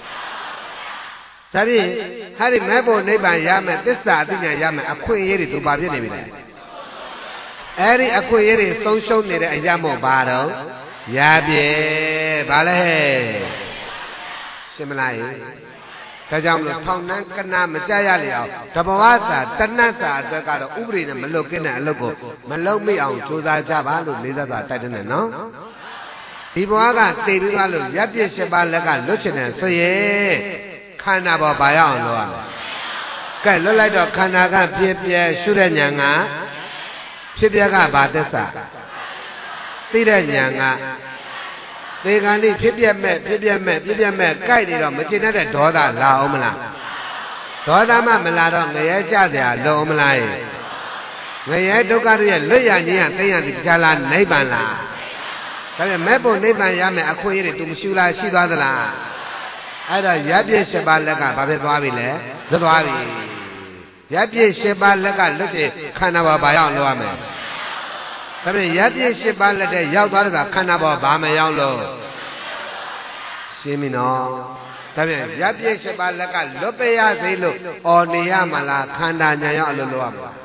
ဒါဖြင့်ဟာဒီမဲ့ဖို့နိဗ္ဗာန်ရမယ်သစ္စာအသိဉာဏ်ရမယ်အခွင့်အရေးတွေသူဘာဖြစ်နေပြီလဲအဲ့ဒီအခွင့်အရေးတွေသုံးရှုံးနေတဲ့အရာမို့ဘာတော့ရပြေဘာလဲရှင်းမလားဒါကြောင့်မလို့ထောင်နှန်းကနာမကြရလေအောင်တဘဝစာတဏ္ဍစာအတွက်ကတော့ဥပဒေနဲ့မလွတ်ကင်းတဲ့အလုပ်ကိုမလုပ်မိအောင်ကြိုးစားကြပါလို့လေးစားစွာတိုက်တွန်းတယ်နော်ဒီဘဝကတည်ပြီးသွားလို့ရပ်ပြစ်၈ပါးလက်ကလွတ်ချင်တယ်ဆိုရင်ခန္ဓာပေါ်ပါရအောင်လုပ်ရမယ်ကဲလွတ်လိုက်တော့ခန္ဓာကဖြစ်ပြရှုတဲ့ဉာဏ်ကဖြစ်ပြကဘာသစ္စာသိတဲ့ဉာဏ်ကသေကံဒီဖြစ်ပြမဲ့ဖြစ်ပြမဲ့ဖြစ်ပြမဲ့ကြိုက်နေတော့မချင်တဲ့ဒေါသလာအောင်မလားဒေါသမမလာတော့ငရဲကြเสียလုံးမလားငရဲဒုက္ခရဲ့လွတ်ရခြင်းကသိရသည်ကြားလားနိဗ္ဗာန်လားဒါပေမဲ့မဲ့ဖို့နိဗ္ဗာန်ရမယ်အခွင့်အရေးတွေသူမရှိလားရှိသွားသလားအဲ့တော့ရပ်ပြည့်၈ပါးလက်ကဘာဖြစ်သွားပြီလဲလွတ်သွားပြီရပ်ပြည့်၈ပါးလက်ကလွတ်ချင်ခန္ဓာပေါ်ဘာရောက်လို့ရမယ်ဒါဖြင့်ရပ်ပြည့်၈ပါးလက်တဲ့ရောက်သွားတဲ့ခန္ဓာပေါ်ဘာမရောက်လို့ရှင်းပြီနော်ဒါဖြင့်ရပ်ပြည့်၈ပါးလက်ကလွတ်ပရစေလို့အော်နေရမလားခန္ဓာဉာဏ်ရောက်အလုပ်လုပ်ရမလား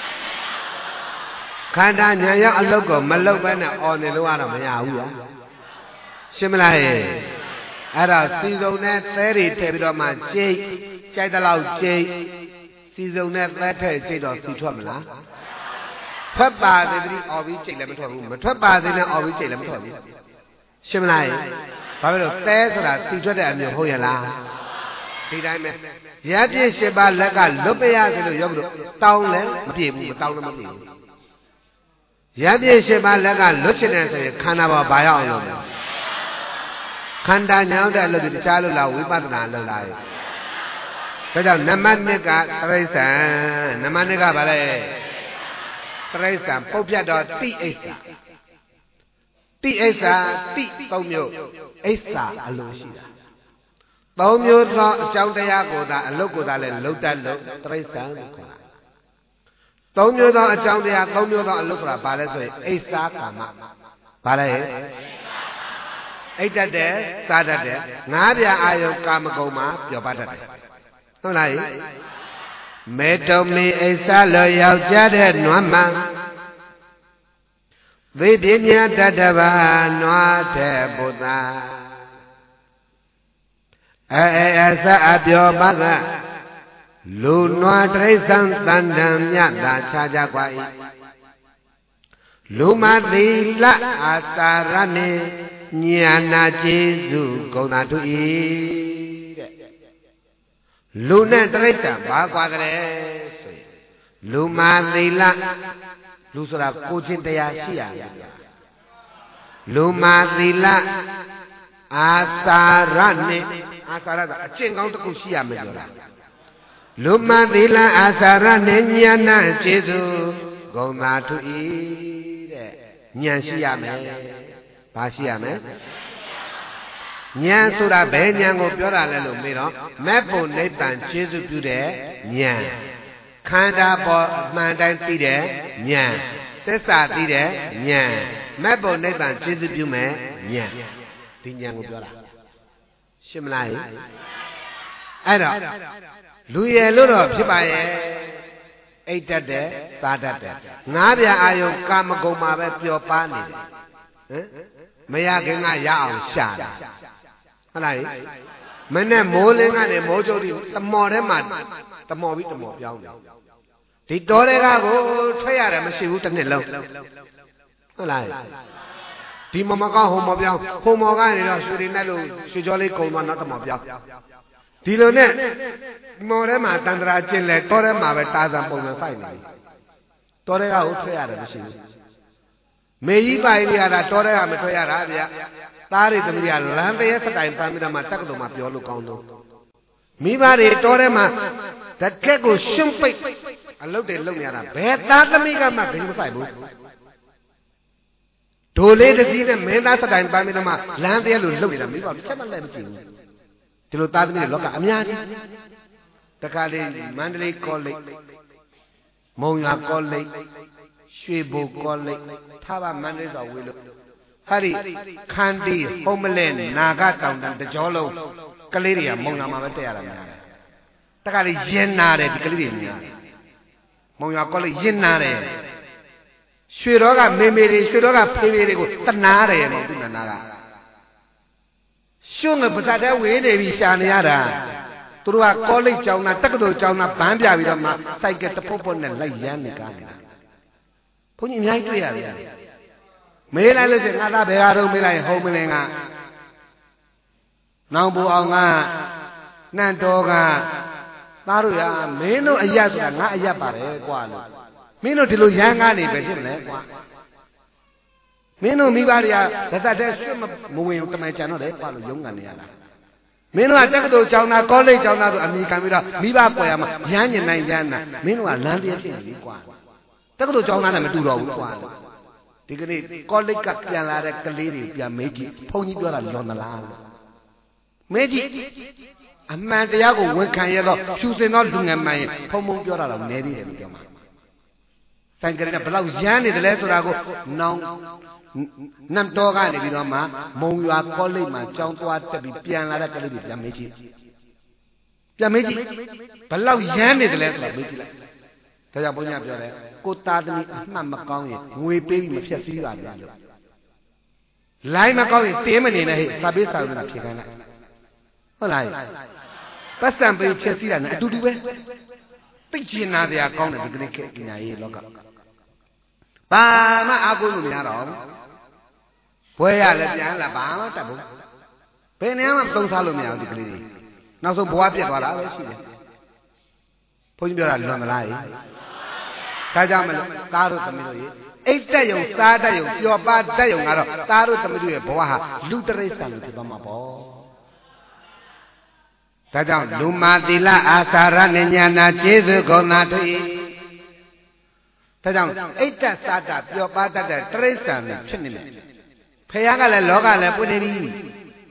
ခန္ဓာဉာဏ်ရောက်အလုပ်ကိုမလုပ်ဘဲနဲ့အော်နေလို့ရတော့မရဘူးဗျာရှင်းမလားအဲ့ဒါစီစုံနဲ့သဲတွေထည့်ပြီးတော့မှကျိတ်ကြိုက်တဲ့လောက်ကျိတ်စီစုံနဲ့သဲထည့်ကျိတ်တော့စီထွက်မလားထွက်ပါသေးသည်အော်ပြီးကျိတ်လည်းမထွက်ဘူးမထွက်ပါသေးနဲ့အော်ပြီးကျိတ်လည်းမထွက်ဘူးရှင်းမလားဘာဖြစ်လို့သဲဆိုတာစီထွက်တဲ့အမျိုးဟုတ်ရလားဒီတိုင်းပဲရပ်ပြည့်၈ပါးလက်ကလွတ်ပရစေလို့ရောက်လို့တောင်းလည်းမပြေဘူးမတောင်းလည်းမပြေဘူးရပ်ပြည့်၈ပါးလက်ကလွတ်ချင်တယ်ဆိုရင်ခန္ဓာပေါ်ဘာရောက်အောင်လုပ်လဲခန္ဓာညောင်းတဲ့လို့တခြားလို့လားဝိပဿနာလို့လားဒါကြောင့်နံပါတ်၂ကတရိစ္ဆာန်နံပါတ်၂ကဘာလဲတရိစ္ဆာန်ပုတ်ပြတ်တော့တိအိစ္ဆာတိအိစ္ဆာတိသုံးမျိုးအိစ္ဆာအလိုရှိတာသုံးမျိုးသောအကြောင်းတရားကိုသာအလုတ်ကိုသာလဲလှုပ်တတ်လို့တရိစ္ဆာန်လို့ခေါ်တာသုံးမျိုးသောအကြောင်းတရားသုံးမျိုးသောအလုပ်ဆိုတာဘာလဲဆိုရင်အိစာကာမဘာလဲအိတ်တတ်တယ်စားတတ်တယ်ငါးပြအာယုကာမဂုဏ်မှာပျော်ပါတတ်တယ်ဟုတ်လားမေတ္တုံမီအိစာလောယောက်ျားတဲ့နွမ်းမှန်ဝိပညာတတ္တဗာနွားတဲ့ဘုရားအဲအဲအစအပြောပါကလူနွားတိရစ္ဆာန်တန်တန်မြတ်သာခြားကြกว่า၏လူမသီလအာသာရနေညာနာကျေစုဂုဏတု၏တဲ့လူနဲ့တိရစ္ဆာန်ဘာกว่าကြလဲဆိုရင်လူမသီလလူဆိုတာကိုချင်းတရားရှိရတယ်လူမသီလအာသာရနေအာသာရကအကျင့်ကောင်းတစ်ခုရှိရမယ်ပြောတာလူမသီလအာသာရနေညာနာကျေစုဂုဏသာထုဤတဲ့ဉာဏ်ရှိရမယ်ဘာရှိရမယ်ဉာဏ်ဆိုတာဘယ်ဉာဏ်ကိုပြောတာလဲလို့မေးတော့မဲ့ဖို့နိဗ္ဗာန်ကျေစုပြုတဲ့ဉာဏ်ခန္ဓာပေါ်အမှန်တိုင်းသိတဲ့ဉာဏ်သစ္စာသိတဲ့ဉာဏ်မဲ့ဖို့နိဗ္ဗာန်ကျေစုပြုမဲ့ဉာဏ်ဒီဉာဏ်ကိုပြောတာရှင်းမလားအဲ့တော့လူရယ်လို့တော့ဖြစ်ပါရဲ့အိတ်တတ်တယ်စားတတ်တယ်ငါးပြအာယုံကာမဂုဏ်မှာပဲပျော်ပါနေတယ်ဟမ်မရခင်ကရအောင်ရှာတာဟုတ်လားမနဲ့မိုးလင်းကနေမိုးချုပ်ပြီးတမော်ထဲမှာတမော်ပြီးတမော်ပြောင်းတယ်ဒီတော်တွေကကိုထွက်ရတယ်မရှိဘူးတစ်နှစ်လုံးဟုတ်လားဒီမမကောင်းဟိုမော်ပြောင်းဟိုမော်ကနေတော့ရွှေတွေနဲ့လို့ရွှေကြောလေးကုံသွားနောက်တမော်ပြောင်းဒီလိုနဲ့မော်ထဲမှာတန်ត្រာကျင်လဲတော်ထဲမှာပဲတာဇံပုံစံဆိုင်နေပြီတော်တွေကဟိုထွက်ရတယ်မရှိဘူးမေကြီးပါကြီးရတာတော်တွေကမထွက်ရတာဗျသားတွေသမီးတွေကလမ်းတရဲစတိုင်ပန်းပြီးတော့မှတက္ကသိုလ်မှာပြောလို့ကောင်းတော့မိဘတွေတော်ထဲမှာတကက်ကိုရှင်းပိတ်အလုပ်တွေလုပ်နေရတာဘယ်သားသမီးကမှဘယ်မဆိုင်ဘူးဒိုလေးတစ်စီးနဲ့မင်းသားစတိုင်ပန်းပြီးတော့မှလမ်းတရဲလို့လုပ်နေတာမိဘတစ်ချက်မှလည်းမကြည့်ဘူးဒီလိုသားသမီးတွေလောကအများကြီးတခါလေးမန္တလေးကောလိပ်မုံရွာကောလိပ်ရွှေဘိုကောလိပ်ထားပါမန္တလေးဆိုဝေးလို့ဟာဒီခန္တီဟုံးမလဲနာဂတောင်တန်တကြောလုံးကလေးတွေကမုံရွာမှာပဲတက်ရတာများတခါလေးရင်နာတယ်ဒီကလေးတွေများမုံရွာကောလိပ်ရင်နာတယ်ရွှေတော်ကမေမေတွေရွှေတော်ကဖေဖေတွေကိုတနာတယ်မဟုတ်ဘူးနာကရှုံးငပစတဲ့ဝေးနေပြီရှာနေရတာသူတို့ကကောလိပ်ကျောင်းသားတက္ကသိုလ်ကျောင်းသားဗန်းပြပြီးတော့မှစိုက်ကတပုတ်ပုတ်နဲ့လိုက်ရမ်းနေကားနေတာဘုန်းကြီးအများကြီးတွေ့ရတယ်မေးလိုက်လို့ဆိုငါသားဘယ်ဟာတော့မေးလိုက်ဟုံးမလင်းကနောင်ပူအောင်ကနှံ့တော်ကသားတို့ရမင်းတို့အရက်ဆိုတာငါအရက်ပါတယ်ကွာလို့မင်းတို့ဒီလိုရမ်းကားနေပဲဖြစ်မလဲကွာမင်းတို့မိဘတွေကဒသတဲ့ရွှတ်မဝင်တမန်ချန်တော့လေကွာလို့ယုံကန်နေရတာမင်းတို့ကတက္ကသိုလ်ကျောင်းသားကောလိပ်ကျောင်းသားဆိုအမိခံပြီးတော့မိဘကွယ်ရမှာရမ်းညင်နိုင်ရမ်းတာမင်းတို့ကလမ်းပြည့်ဖြစ်နေပြီကွာတက္ကသိုလ်ကျောင်းသားနဲ့မတူတော့ဘူးကွာဒီကနေ့ကောလိပ်ကပြန်လာတဲ့ကလေးတွေပြန်မေးကြည့်ဘုန်းကြီးပြောတာလွန်သလားမေးကြည့်အမှန်တရားကိုဝန်ခံရတော့ဖြူစင်သောလူငယ်မှန်ရင်ဘုံဘုံပြောတာတော့နည်းသေးတယ်လို့ပြောမှာဆိုင်ကလေးကဘလောက်ရမ်းနေတယ်လဲဆိုတာကိုနောင်နတ်တော်ကနေပြီးတော့မှမုံရွာကောလိပ်မှာကျောင်းသွားတက်ပြီးပြန်လာတဲ့ကလေးတွေပြန်မေးကြည့်ပြန်မေးကြည့်ဘလောက်ရမ်းနေတယ်လဲဆိုတာမေးကြည့်လိုက်ဒါကြောင့်ဘုန်းကြီးပြောတယ်ကိုသားသမီးအမှတ်မကောင်းရင်ငွေပေးပြီးမဖြတ်စည်းပါဗျာလို့လိုင်းမကောင်းရင်တင်းမနေနဲ့ဟဲ့စာပေးစာလို့ဖြေခိုင်းလိုက်ဟုတ်လားပတ်စံပေးဖြတ်စည်းတာနဲ့အတူတူပဲသိချင်နာတရားကောင်းတယ်ဒီကနေ့ခေတ်ပညာရေးလောကဘာမှအားကိုးလို့မရတော့ဘွဲရလည်းပြန်လာဘာမှတတ်ဘူးဘယ်နေရာမှသုံးစားလို့မရဘူးဒီကလေးတွေနောက်ဆုံးဘဝပြတ်သွားတာပဲရှိတယ်ဘုန်းကြီးပြောတာလွန်မလားဒါကြောင့်မလို့သားတို့သမီးတို့ရေအိတ်တက်ယုံစားတက်ယုံပျော်ပါတက်ယုံကတော့သားတို့သမီးတို့ရဲ့ဘဝဟာလူတရိစ္ဆာန်လို့ဖြစ်သွားမှာပေါ့ဒါကြောင့်လူမာသီလအာသာရနဲ့ညာနာကျေးဇူးဂုဏထု၏ဒါကြောင့်အိတ်တက်စားတက်ပျော်ပါတတ်တဲ့တရိစ္ဆာန်ဖြစ်နေမယ်ဖခင်ကလည်းလောကလည်းပွင့်နေပြီ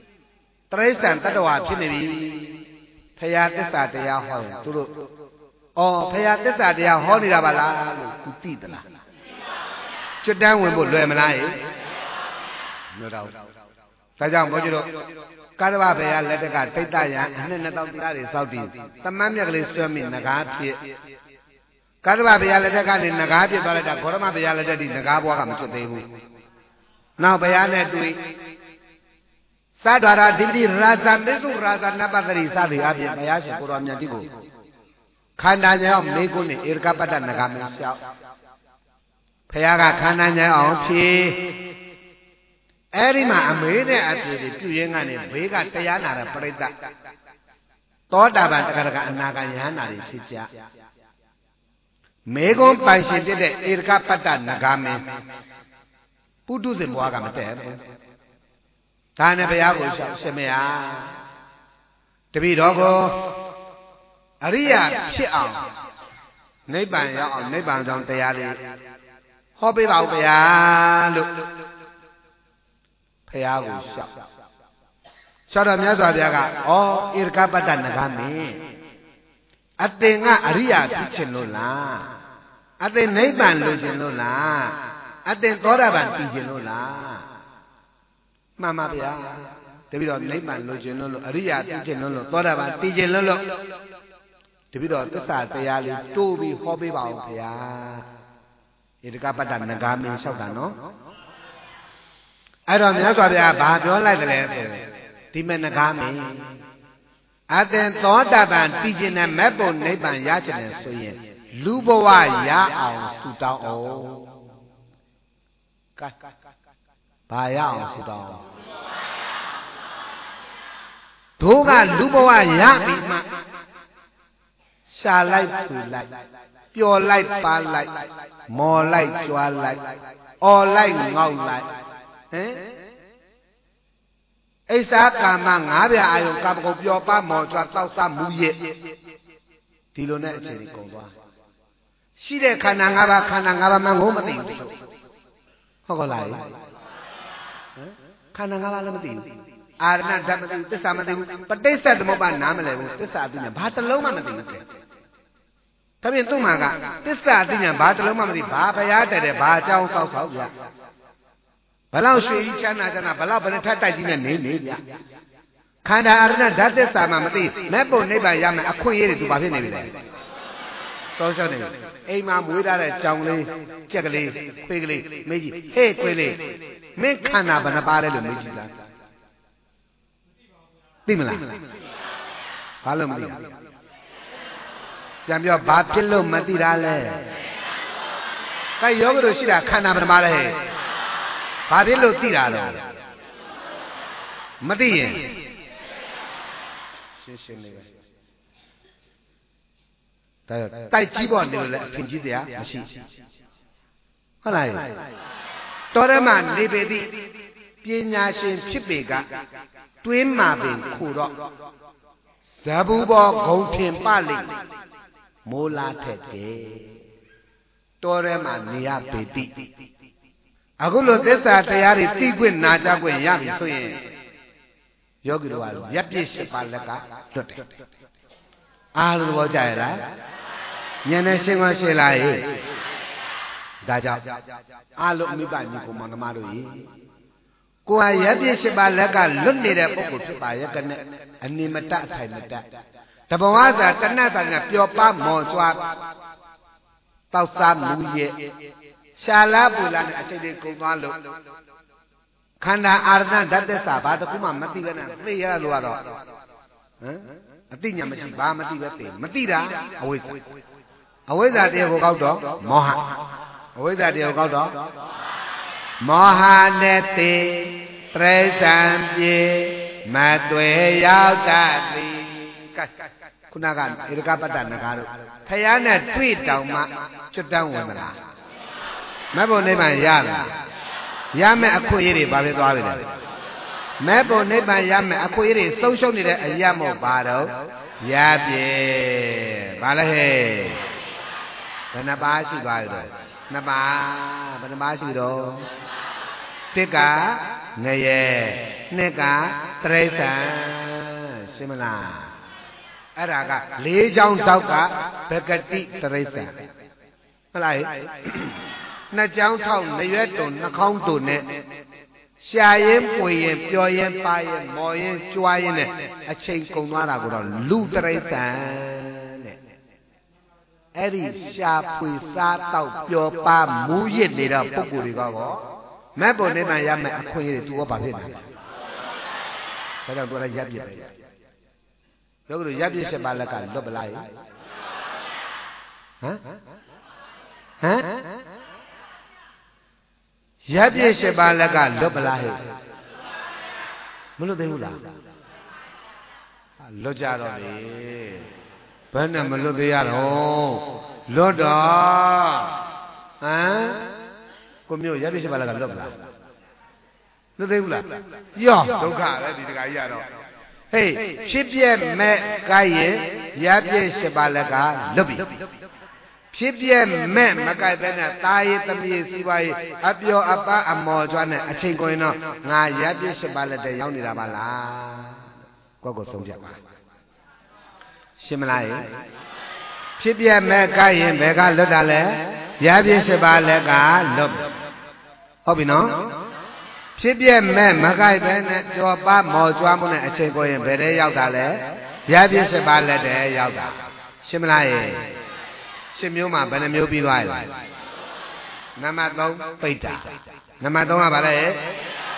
တရိစ္ဆာန်တတ္တဝါဖြစ်နေပြီဖခင်သစ္စာတရားဟောရင်သူတို့哦ဖရာသစ္စာတရားဟောနေတာပါလားလို့သူသိသလားကျွတ်တန်းဝင်ဖို့လွယ်မလားဟဲ့လွယ်တော့ဒါကြောင့်ဘုန်းကြီးတို့ကာရဝဘုရားလက်ထက်ကတိတ်တရံအနှစ်နှစ်သောင်းတရားတွေစောက်တည်သမမ်းမြက်ကလေးဆွဲမိငကားဖြစ်ကာရဝဘုရားလက်ထက်ကနေငကားဖြစ်သွားလိုက်တာဂေါရမဘုရားလက်ထက်ဒီငကားဘွားကမကျွတ်သေးဘူးနောက်ဘုရားနဲ့တွေ့သတ္တရာဓိပတိရာဇာမေစုရာဇာနပတ္တိစသည်အပြင်ဘုရားရှင်ကိုရောမြတ်တိကိုခန္ဓာကြောင့်မေကုနဲ့ဧရကပတ္တနဂမင်းလျှောက်ဘုရားကခန္ဓာကြောင့်အောင်ဖြေအဲ့ဒီမှာအမေးတဲ့အဖြေတွေပြုရင်းကနေဘေးကတရားနာတဲ့ပြိတ္တသောတာပန်တက္ကရာအနာဂံယဟန္တာတွေဖြစ်ကြမေကုပိုင်ရှင်ဖြစ်တဲ့ဧရကပတ္တနဂမင်းပုထုဇဉ်ဘွားကမတည့်ဘူးဒါနဲ့ဘုရားကိုလျှောက်ရှင်မယားတပည့်တော်ကိုအရိယာဖြစ်အောင်နိဗ္ဗာန်ရောက်အောင်နိဗ္ဗာန်ကြောင့်တရားလေးဟောပေးပါဦးဗျာလို့ဘုရားကိုလျှောက်လျှောက်တော့မြတ်စွာဘုရားကဩဧရကပတ္တနဂမင်းအသင်ကအရိယာဖြစ်ချင်လို့လားအသင်နိဗ္ဗာန်လိုချင်လို့လားအသင်သောတာပန်တည်ချင်လို့လားမှန်ပါဗျာတပည့်တော်နိဗ္ဗာန်လိုချင်လို့လို့အရိယာတည်ချင်လို့လို့သောတာပန်တည်ချင်လို့လို့တပည့်တော်သစ္စာတရားလေးတိုးပြီးဟောပေးပါဦးဗျာဧရကပတ္တနဂမင်းလျှောက်တာနော်အဲ့တော့မြတ်စွာဘုရားဘာပြောလိုက်တယ်လဲဆိုဒီမနဂမင်းအသင်သောတာပန်တည်ချင်တဲ့မက်ဖို့နိဗ္ဗာန်ရချင်တယ်ဆိုရင်လူဘဝရအောင်ဆုတောင်းအောင်ကဲဘာရအောင်ဆုတောင်းတို့ကလူဘဝရပြီမှရှာလိုက်ဖူလိုက်ပျော်လိုက်ပါလိုက်မော်လိုက်ကြွားလိုက်အော်လိုက်ငေါက်လိုက်ဟင်အိစ္ဆာကာမငါးပြအာယုကာမဂုဏ်ပျော်ပါမော်ကြွားတောက်စားမူရဲ့ဒီလိုနဲ့အခြေအနေကုန်သွားရှိတဲ့ခန္ဓာ၅ပါးခန္ဓာ၅ပါးမှငုံမသိဘူးဟုတ်ကလားဟင်ခန္ဓာ၅ပါးလည်းမသိဘူးအာရဏဓမ္မသိဘူးသစ္စာမသိဘူးပဋိစ္စသမုပ္ပါနားမလဲဘူးသစ္စာအသိဉာဏ်ဘာတစ်လုံးမှမသိဘူးဒါပြင်သူ့မှာကသစ္စာအသိဉာဏ်ဘာတစ်လုံးမှမသိဘာဘုရားတည်းတယ်ဘာအကြောင်းဆောက်ဆောက်ပြဘလောက်ရွှေကြီးချမ်းသာချမ်းသာဘလောက်ဘယ်ထက်တိုက်ကြီးနဲ့နေနေပြခန္ဓာအာရဏဓာတ်သစ္စာမှမသိမဲ့ပုံနိဗ္ဗာန်ရမယ်အခွင့်အရေးတွေသူဘာဖြစ်နေပြီလဲတောင်းလျှောက်နေအိမ်မှာမွေးထားတဲ့ကြောင်လေးကြက်ကလေးခွေးကလေးမေးကြည့်ဟေးခွေးလေးမင်းခန္ဓာဘယ်နှပါလဲလို့မေးကြည့်လားသိမလားဘာလို့မသိဘူးပြန်ပြောဘာဖြစ်လို့မသိတာလဲကဲယောဂတို့ရှိတာခန္ဓာဘယ်နှပါလဲဘာဖြစ်လို့သိတာလဲမသိရင်ရှင်းရှင်းလေးပဲဒါတိုက်ကြီးပေါ်နေလို့လည်းအဖင်ကြီးတရားမရှိဟုတ်လားတော်ရမနေပေသည့်ပညာရှင်ဖြစ်ပေကတွင်းမှာပင်ခို့တော့ဇဘူဘောဂုံထင်ပလိမိုးလာထက်တယ်တော်ရမနေရပေသည့်အခုလိုသစ္စာတရားတွေသိခွင့်နာကြခွင့်ရပြီဆိုရင်ယောဂီတို့ကရပ်ပြည့်၈ပါးလက်ကလွတ်တယ်အားလုံးသဘောကျရလားဉာဏ်နဲ့ရှင်းခွင့်ရှိလားဟဲ့ဒါကြောင့်အားလုံးအမိပညီကိုမောင်နှမတို့ရေကိုယ်ဟာရပ်ပြည့်၈ပါးလက်ကလွတ်နေတဲ့ပုဂ္ဂိုလ်ဖြစ်ပါရဲ့ကနဲ့အနေမတအထိုင်မတတဘဝစာတဏ္ဍတာနဲ့ပျော်ပါမော်ကြွားတောက်စားမူရဲ့ရှာလာပူလာနဲ့အချိန်တွေကုန်သွားလို့ခန္ဓာအာရဏဓာတ်သစ္စာဘာတစ်ခုမှမသိဘဲနဲ့သိရလို့ကတော့ဟမ်အသိဉာဏ်မရှိဘာမသိပဲသိမသိတာအဝိဇ္ဇာအဝိဇ္ဇာတရားကိုကောက်တော့မောဟအဝိဇ္ဇာတရားကိုကောက်တော့မောဟနဲ့သိတရိစ္ဆာန်ပြေမသွေရောက်တတ်သည်ခုနကဧရကပတ္တနဂါတို့ဖယားနဲ့တွေ့တောင်မှကျွတ်တန်းဝင်မလားမဘုံနိဗ္ဗာန်ရလားရမယ်အခွင့်အရေးတွေဘာဖြစ်သွားပြီလဲမဲ့ဘုံနိဗ္ဗာန်ရမယ်အခွင့်အရေးတွေဆုံးရှုံးနေတဲ့အရာမို့ပါတော့ရပြေဘာလဲဟဲ့ဘယ်နှပါးရှိသွားပြီတော့နှစ်ပါးဘယ်နှပါးရှိတော့တစ်ကငရဲနှစ်ကတရိစ္ဆာန်ရှင်းမလား Araga, lay down Dauka, Begati, Teresa. Malay Najang Town, Nayaton, Nakonto net. Shayen, Poyen, Pioyen, Payen, Moyen, Chuayen, a chain Komara, Luteresa. Eddie Sharp, we sat out your pa, Muye, did a Pokurigo. Mabo never yam acquainted to Opahina. I don't want to yab you. Go to Yabi Shabalaka, Lobalai. Huh? Huh? Yabi Shabalaka, Lobalai. Mulu de Hula. Lojaro. Bana Malubiaro. Loda. Huh? Come you, Yabi Shabalaka, Lobla. No, they will. Yo, don't come. Hey, Shipye me Gaye, Yabi Shabalaka, Lobby. Shipye me Makai Bena, Tai, Tami, Siwai, Abio, Apa, and Mojana, a chain going on. Now, Yabi Shabala, the Yaunirabala. Gogo Soja. Shimlai. Shipye me Gaye, Vega Lodale, Yabi Shabalaka, Lobby. Hobby no? Shipye me Makai Bena, your Ba Mojamuna, a chain going, Bede Yaudale, Yabi Shabala, the Yauda. Shimlai. Shimuma, Benamil be like Namato, Peta. Namadoma Ballet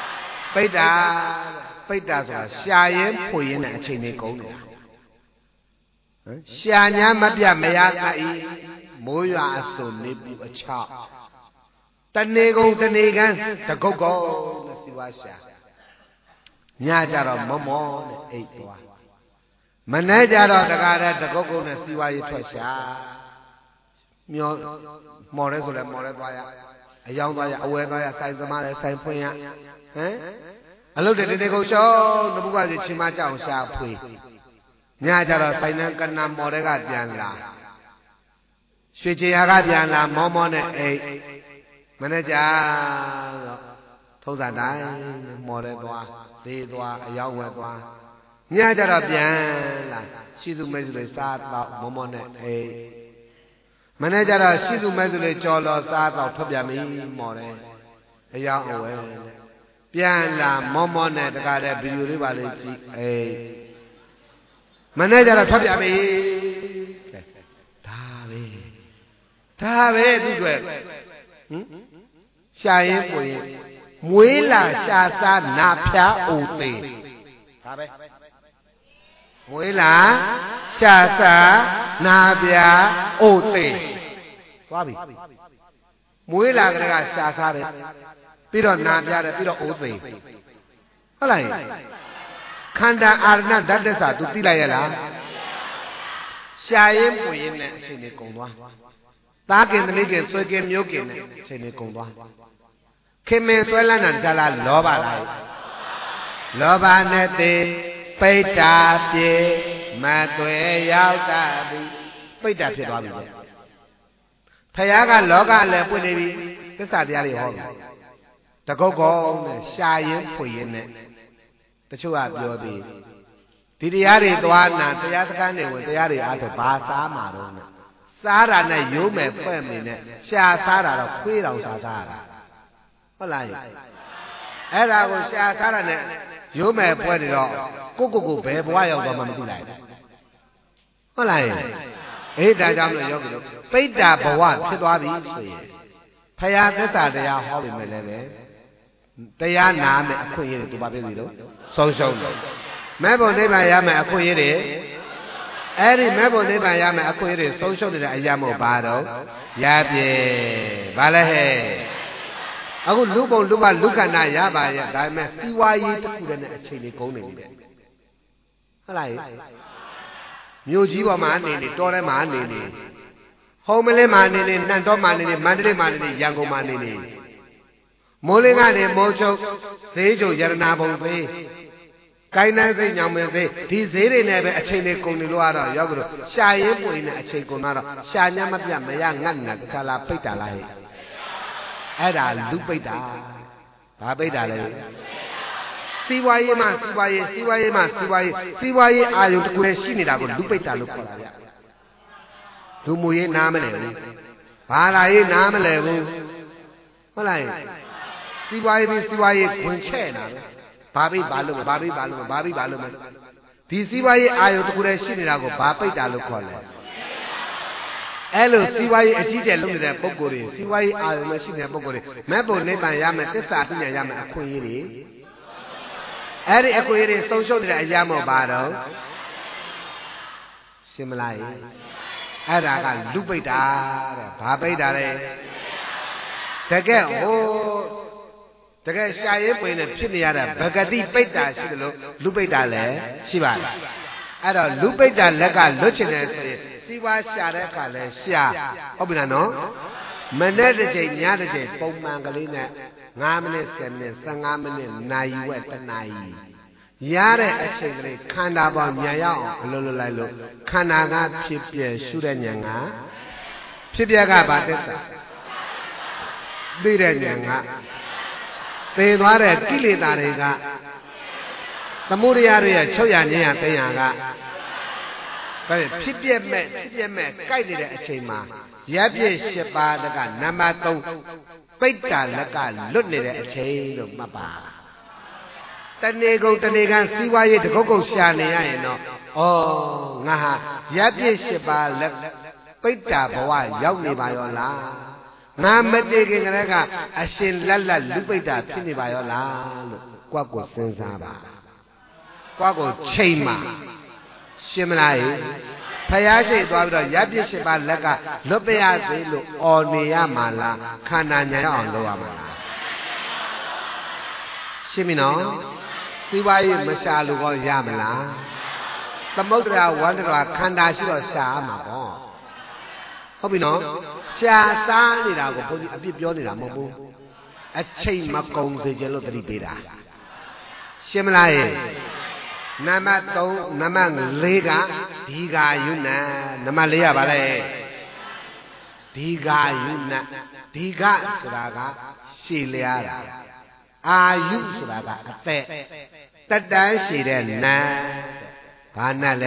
Peta, Peta, Shayen, Puyin, and Chinico. Shanya Mabia Mayaka, Moya, so maybe a chop. The Nego, the Negan, the Gogo, the Siwasha. Nyajaro, Momo, eight. Manajaro, the Gada, the Gogo, the Siwai Twasha. Mio Mores or Morebaya, a young boy, aware by a size of my same point. I looked at the nego show, the Buga Chimacha shall pay. Nyajara, Painankan, Morega, Diana. Switchy Agadiana, Momone, a manager told that I, Moreba, Sidwa, a young one. Nyajara, Diana, she do measure start about Momone, a Manager, she do measure Jolo, Sata, Tobiami, More, a young away. Piana, Momone, the guy that be rivality, a manager, Tobiami. Tave, Tave, this way. Shaye, Muela, Shasa, Napia, Ote. Tave. Muela, Shasa, Nabia, Ote. Wabi. Muela, Grega, Shasa, Piro Nabia, Piro Ote. Alay. Kanda Arna, that is a to Tilayala. Shayim, Puyin, Seneconwa. Back in the Ligan, Swagin, Yokin, Seneconwa. Came in Swellan and Jala, Loba. Loba Nete. Peta Pie Matue Yauta Peta Pie Payaga Loga Lepunevi, the Sadiari Home. The Gogo, Shayin Puyin, the Chua Biodi. Tidiari Duana, the Yataka with the Yari out of Basa Marona. Sara na Yume Femine, Sha Sara, Queen of Sara. Olai. And I will share Sara. You may put it all. Go go go, babe. Why are you going to like that? Well, I ain't that down the yoga. Pay that, but what? Sit on the pay out the time they are holding me. They are now acquainted to Babylon. So, so. Mabel never am acquainted. Every Mabel never am acquainted. Social that I am a battle. Yabe, Balahe. I would look on Luba Luka Nayaba, I may see why you put in a chili coming. Hello. Mujiba man in it, Dora man in it. Homele man in it, Nando man in it, Mandre man in it, Yango man in it. Molinga de Mojo, Sejo Yaranabo Bay. Kaina say Yaman say, Tizere never a chili comilora, Yagro, Shaye in a chiconara, Shanyamapia, Mayang, Kala Peta. Ada lupita, babeda le. စီဝါရေးမှာစီဝါရေးစီဝါရေးမှာစီဝါရေးစီဝါရေးအာယုတကူလည်းရှိနေတာကိုလူပိတ်တာလို့ခေါ်တာဗျလူမှုရေးနားမလဲဘူးဘာသာရေးနားမလဲဘူးဟုတ်လားစီဝါရေးပြီးစီဝါရေးဝင်ချဲ့နေတာဘာပိတ်ဘာလို့ဘာပိတ်ဘာလို့ဘာပိတ်ဘာလို့ဒီစီဝါရေးအာယုတကူလည်းရှိနေတာကိုဘာပိတ်တာလို့ခေါ်လဲအဲ့လိုစီဝါရေးအကြီးကျယ်လုပ်နေတဲ့ပုံကိုယ်တွေစီဝါရေးအာယုမရှိနေတဲ့ပုံကိုယ်တွေမက်ဖို့နိဗ္ဗာန်ရမယ်သစ္စာပညာရမယ်အခွင့်အရေးတွေအဲ့ဒီအခွင့်အရေးတွေဆုံးရှုံးနေတဲ့အရာမို့ပါတော့ရှင်းမလားအဲ့ဒါကလူပိတ်တာတဲ့ဘာပိတ်တာလဲတကယ်ဟိုတကယ်ရှာရေးပွင့်နဲ့ဖြစ်နေရတာဗဂတိပိတ်တာရှိတယ်လို့လူပိတ်တာလည်းရှိပါတယ်အဲ့တော့လူပိတ်တာလက်ကလွတ်ချင်တယ်ဆိုရင်စီဝါရှာတဲ့အခါလဲရှာဟုတ်ပြီလားနော်မနေ့တစ်ချိန်ညတစ်ချိန်ပုံမှန်ကလေးနဲ့ငါးမိနစ်ဆယ်မိနစ်ဆယ်ငါးမိနစ်နာရီဝက်တစ်နာရီရတဲ့အချိန်ကလေးခန္ဓာပေါ်ညံရအောင်အလုပ်လုပ်လိုက်လို့ခန္ဓာကဖြစ်ပြရှုတဲ့ဉာဏ်ကဖြစ်ပြကဘာတက်တာသိတဲ့ဉာဏ်ကသိသွားတဲ့ကိလေသာတွေကသမုဒယတွေရဲ့ချုပ်ရဉာဏ်ရသိရကဒါဖြစ်ပြမဲ့ဖြစ်ပြမဲ့ကြိုက်နေတဲ့အချိန်မှာရပ်ပြည့်၈ပါးကနံပါတ်သုံးပိဋ္ဌာလက်ကလွတ်နေတဲ့အချိန်လို့မှတ်ပါတဏှေကုန်တဏှေကံစီးပွားရေးတကုတ်ကုတ်ရှာနေရရင်တော့ဩငါဟာရပ်ပြည့်၈ပါးလက်ပိဋ္ဌာဘဝရောက်နေပါရောလားငါမတည်ခင်ကတည်းကအရှင်လက်လက်လူပိဋ္ဌာဖြစ်နေပါရောလားလို့ကိုယ့်ကိုစဉ်းစားပါကိုယ့်ကိုချိန်ပါရှင်းမလားဖယားရှိသွားပြီးတော့ရပ်ပြည့်၈ပါးလက်ကလွတ်ပြရသေးလို့အော်နေရမှာလားခန္ဓာညာအောင်လုပ်ရမှာလားရှင်းပြီနော်စီးပွားရေးမရှာလို့ကောရမလားသမုဒ္ဒရာဝန္တရာခန္ဓာရှိတော့ရှာရမှာပေါ့ဟုတ်ပြီနော်ရှာစားနေတာကိုဘုန်းကြီးအပြစ်ပြောနေတာမဟုတ်ဘူးအချိန်မကုန်စေချင်လို့တတိပေးတာရှင်းမလားနံပါတ်သုံးနံပါတ်လေးကဒီဃာယုဏနံပါတ်လေးရပါလေဒီဃာယုဏဒီဃဆိုတာကရှည်လျားတာအာယုဆိုတာကအသက်တက်တန်းရှည်တဲ့နံဘာနတ်လဲ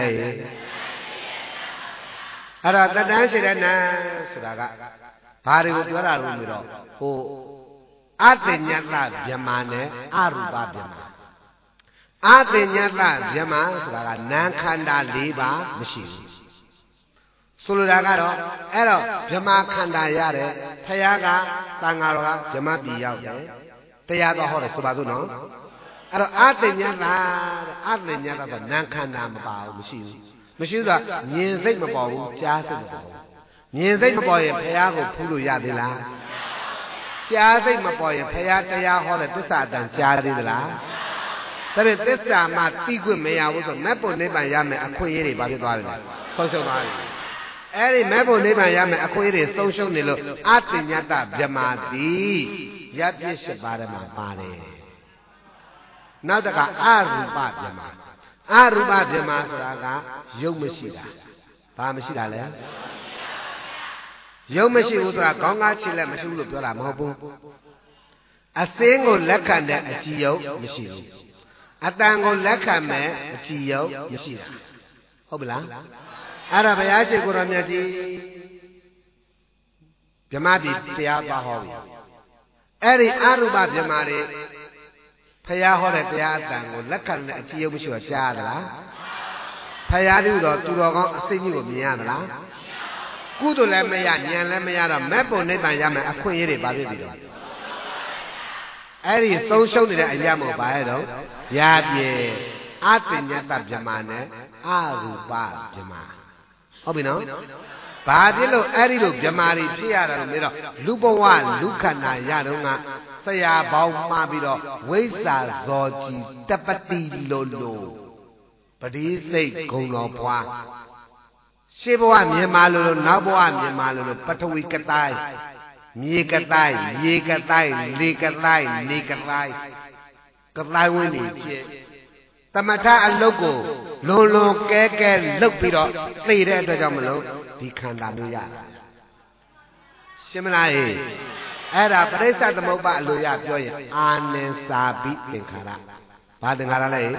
အဲ့တော့တက်တန်းရှည်တဲ့နံဆိုတာကဘာတွေကိုပြောတာလို့ဆိုတော့ဟိုအတညတဗြဟ္မာနဲ့အရူပဗြဟ္မာအတညတဗြဟ္မာဆိုတာကနာခန္ဓာ၄ပါးမရှိဘူးဆိုလိုတာကတော့အဲ့တော့ဗြဟ္မာခန္ဓာရတယ်ဖယားကသံဃာတော်ကဗြဟ္မာပြည်ရောက်တယ်တရားတော်ဟောတယ်ဆိုပါစို့နော်အဲ့တော့အတညတအတညတဆိုနာခန္ဓာမပါဘူးမရှိဘူးမရှိဘူးဆိုမြင်စိတ်မပေါ်ဘူးကြားစိတ်မပေါ်ဘူးမြင်စိတ်မပေါ်ရင်ဖယားကိုဖူးလို့ရသေးလားကြားစိတ်မပေါ်ရင်ဖယားတရားဟောတဲ့သစ္စာတန်ကြားသေးသလားဒါပေမဲ့သစ္စာမှသိခွင့်မရဘူးဆိုမက်ဖို့နိဗ္ဗာန်ရမယ်အခွင့်အရေးတွေဘာဖြစ်သွားလဲဆုံးရှုံးသွားပြီအဲ့ဒီမက်ဖို့နိဗ္ဗာန်ရမယ်အခွင့်အရေးတွေဆုံးရှုံးနေလို့အတညတဗြဟ္မာတိရပ်ပြည့်၈ပါးထဲမှာပါတယ်နောက်တကအရူပဗြဟ္မာအရူပဗြဟ္မာဆိုတာကယုတ်မရှိတာဘာမရှိတာလဲယုတ်မရှိဘူးဆိုတာခေါင်းကားခြေလက်မရှိဘူးလို့ပြောတာမဟုတ်ဘူးအစင်းကိုလက်ခံတဲ့အကြည်ယုတ်မရှိဘူးအတန်ကိုလက်ခံမဲ့အကြည်ယုတ်မရှိတာဟုတ်ပြီလားအဲ့ဒါဘုရားရှိခိုးတော်မြတ်ကြီးဗြဟ္မာပြည်တရားသွားဟောပြီအဲ့ဒီအရူပဗြဟ္မာတွေဖယားဟောတဲ့တရားအတန်ကိုလက်ခံတဲ့အကြည်ယုတ်မရှိတော့ကြားရလားဖယားတူတော်သူတော်ကောင်းအစိမ့်ကြီးကိုမြင်ရသလားကုသိုလ်လည်းမရဉာဏ်လည်းမရတော့မက်ဖို့နိဗ္ဗာန်ရမယ်အခွင့်အရေးတွေပါဖြစ်ပြီတော့အဲ့ဒီသုံးရှုံးနေတဲ့အရာမို့ပါရတော့ရာပြေအတညတဗြဟ္မာနဲ့အရူပဗြဟ္မာဟုတ်ပြီနော်ဘာဖြစ်လို့အဲ့ဒီလိုဗြဟ္မာတွေဖြစ်ရတာလို့မေးတော့လူဘဝလူခန္ဓာရတော့ကဆရာပေါင်းမှားပြီးတော့ဝိဇ္ဇာဇောကြီးတပတိလိုလိုပတိစိတ်ဂုံတော်ဘွားရှေးဘဝမြင်မာလို့လို့နောက်ဘဝမြင်မာလို့လို့ပထဝီကတိုင်းမြေကတိုင်းရေကတိုင်းလေကတိုင်းနေကတိုင်းကတိုင်းဝင်နေဖြစ်တမထအလုတ်ကိုလွန်လွန်ကဲကဲလှုပ်ပြီးတော့သိတဲ့အတွက်ကြောင့်မလို့ဒီခန္ဓာမျိုးရရှင်းမလားဟဲ့အဲ့ဒါပရိစ္ဆသမုပ္ပါအလိုရပြောရင်အာနင်္စာပိသင်္ခါရဘာသင်္ခါရလဲ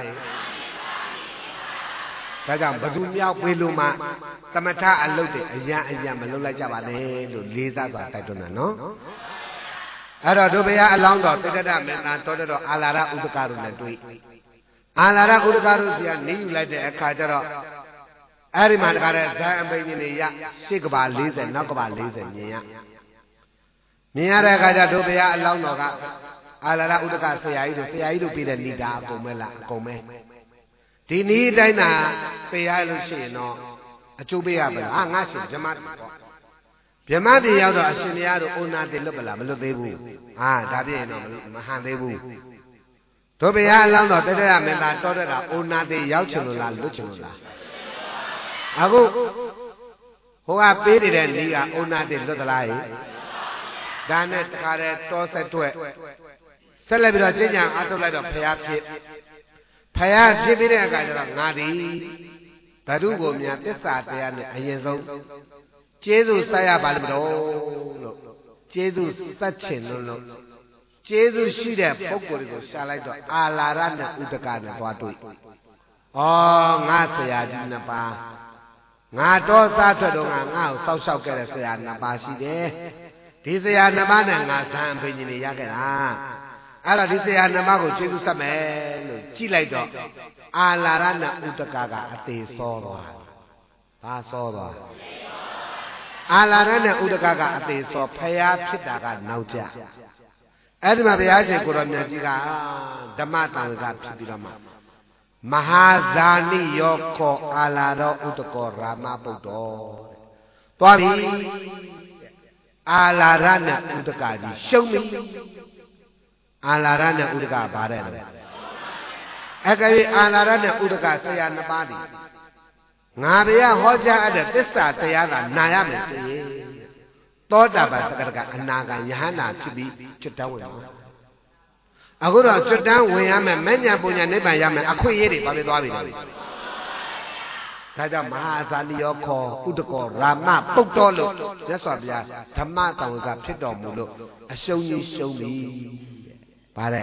ဒါကြောင့်ဘသူမြောက်ပေးလို့မှသမထအလုပ်တွေအရန်အရန်မလုပ်လိုက်ကြပါနဲ့လို့လေးစားစွာတိုက်တွန်းတာနော်အဲ့တော့ဒုဘုရားအလောင်းတော်တတ္တမင်းသားတော်တော်အာလာရဥဒကတို့နဲ့တွေ့အာလာရဥဒကတို့စီကနေယူလိုက်တဲ့အခါကျတော့အဲ့ဒီမှာတခါတည်းဇာအပိညာနေရရှစ်ကဘာ၄၀နောက်ကဘာ၄၀မြင်ရမြင်ရတဲ့အခါကျဒုဘုရားအလောင်းတော်ကအာလာရဥဒကဆရာကြီးတို့ဆရာကြီးတို့ပြတဲ့ဏိတာအကုန်ပဲလားအကုန်ပဲဒီနည်းတိုင်းသာပေးရလို့ရှိရင်တော့အကျိုးပေးရပါလားငါရှင်ဗြဟ္မတိပေါ့ဗြဟ္မတိရောက်တော့အရှင်ဘုရားတို့အိုနာတိလွတ်ပလားမလွတ်သေးဘူးဟာဒါပြည့်ရင်တော့မဟန်သေးဘူးတို့ဘုရားအလောင်းတော်တတရမင်းသားတောတတာအိုနာတိရောက်ချင်လို့လားလွတ်ချင်လို့လားအခုဟိုကပေးနေတဲ့နည်းကအိုနာတိလွတ်သလားဟိဒါနဲ့တခါတည်းတောဆက်တွက်ဆက်လက်ပြီးတော့ကျင့်ကြံအားထုတ်လိုက်တော့ဘုရားဖြစ်ဖယားဖြစ်ပြီးတဲ့အခါကျတော့ငါသည်ဘဒုကိုများသစ္စာတရားနဲ့အရင်ဆုံးကျေးဇူးဆက်ရပါလိမ့်မလို့လို့ကျေးဇူးဆက်ချင်လို့လို့ကျေးဇူးရှိတဲ့ပုဂ္ဂိုလ်တွေကိုရှာလိုက်တော့အာလာရနဲ့ဥဒကနဲ့သွားတွေ့ဩငါဆရာကြီးနှစ်ပါးငါတော့စားထွက်တော့ငါငါ့ကိုစောက်ရှောက်ခဲ့တဲ့ဆရာနှစ်ပါးရှိတယ်ဒီဆရာနှစ်ပါးနဲ့ငါဇံအဖိညာနေရခဲ့တာအဲ့တော့ဒီဆရာနှမကိုကျေးဇူးဆက်မယ်လို့ကြည့်လိုက်တော့အာလာရဏဥဒကကအသေးစောသွားဘာစောသွားအာလာရဏဥဒကကအသေးစောဖျားဖြစ်တာကနောက်ကျအဲ့ဒီမှာဘုရားရှင်ကိုရောမြတ်ကြီးကဓမ္မတန်ခါဖြစ်ပြီးတော့မှမဟာဇာနိယောခောအာလာရောဥဒကောရာမပုတ္တောသွားပြီအာလာရဏဥဒကကြီးရှုံးပြီအာလာရနဲ့ဥဒကဘာတဲ့လဲအကယ်အာလာရနဲ့ဥဒကဆရာနှစ်ပါးဒီငါဘုရားဟောကြားအပ်တဲ့သစ္စာတရားကနာရမယ်ဆိုရင်သောတာပန်သက္ကတကအနာဂံယဟန္တာဖြစ်ပြီးကျွတ်တန်းဝင်ပါအခုတော့ကျွတ်တန်းဝင်ရမယ်မဉ္ဇဉ်ပုံညာနိဗ္ဗာန်ရမယ်အခွင့်အရေးတွေဘာဖြစ်သွားပြီလဲဒါကြောင့်မဟာဇာနိယောခောဥဒကောရာမပုတ္တောလို့မြတ်စွာဘုရားဓမ္မတောင်ကဖြစ်တော်မူလို့အရှုံးကြီးရှုံးပြီဘာလဲ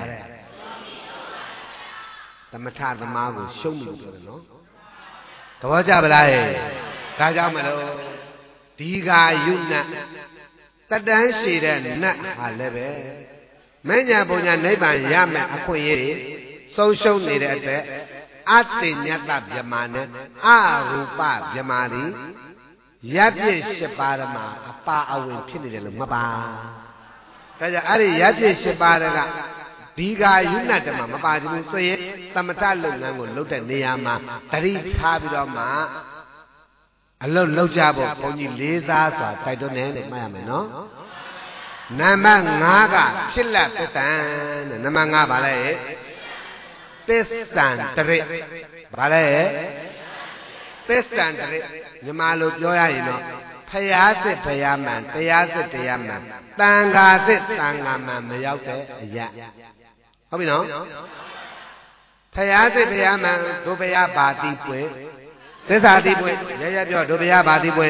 သမထသမားကိုရှုံးပြီလို့ပြောတယ်နော်သဘောကျပလားဟဲ့ဒါကြောင့်မလို့ဒီဃာယုဏတတန်းရှိတဲ့နတ်ဟာလည်းပဲမဉ္ဇဉ်ပုံညာနိဗ္ဗာန်ရမယ်အခွင့်အရေးဆုံးရှုံးနေတဲ့အတွက်အတ္တိညတဗြမာနဲ့အရူပဗြမာတွေရပ်ပြည့်၈ပါးမှာအပါအဝင်ဖြစ်နေတယ်လို့မှတ်ပါဒါကြောင့်အဲ့ဒီရပ်ပြည့်၈ပါးကဒီဃာယုဏတမှာမပါဘူးဆိုရင်သမထလုပ်ငန်းကိုလုပ်တဲ့နေရာမှာတတိထားပြီးတော့မှအလုပ်လုပ်ကြဖို့ဘုန်းကြီးလေးစားစွာတိုက်တွန်းတယ်လို့မှတ်ရမယ်နော်နံပါတ်၅ကဖြစ်လက်သစ္တံတဲ့နံပါတ်၅ပါလဲသစ္တံတရိဘာလဲသစ္တံတရိမြန်မာလိုပြောရရင်တော့ဖယားစစ်ဖယားမှန်တရားစစ်တရားမှန်တန်ခါစစ်တန်ခါမှန်မရောက်တဲ့အရာဟုတ်ပြီနော်ဖယားစစ်ဖယားမှန်ဒုဘုရားဘာတိပွင့်သစ္စာတိပွင့်ရရပြောဒုဘုရားဘာတိပွင့်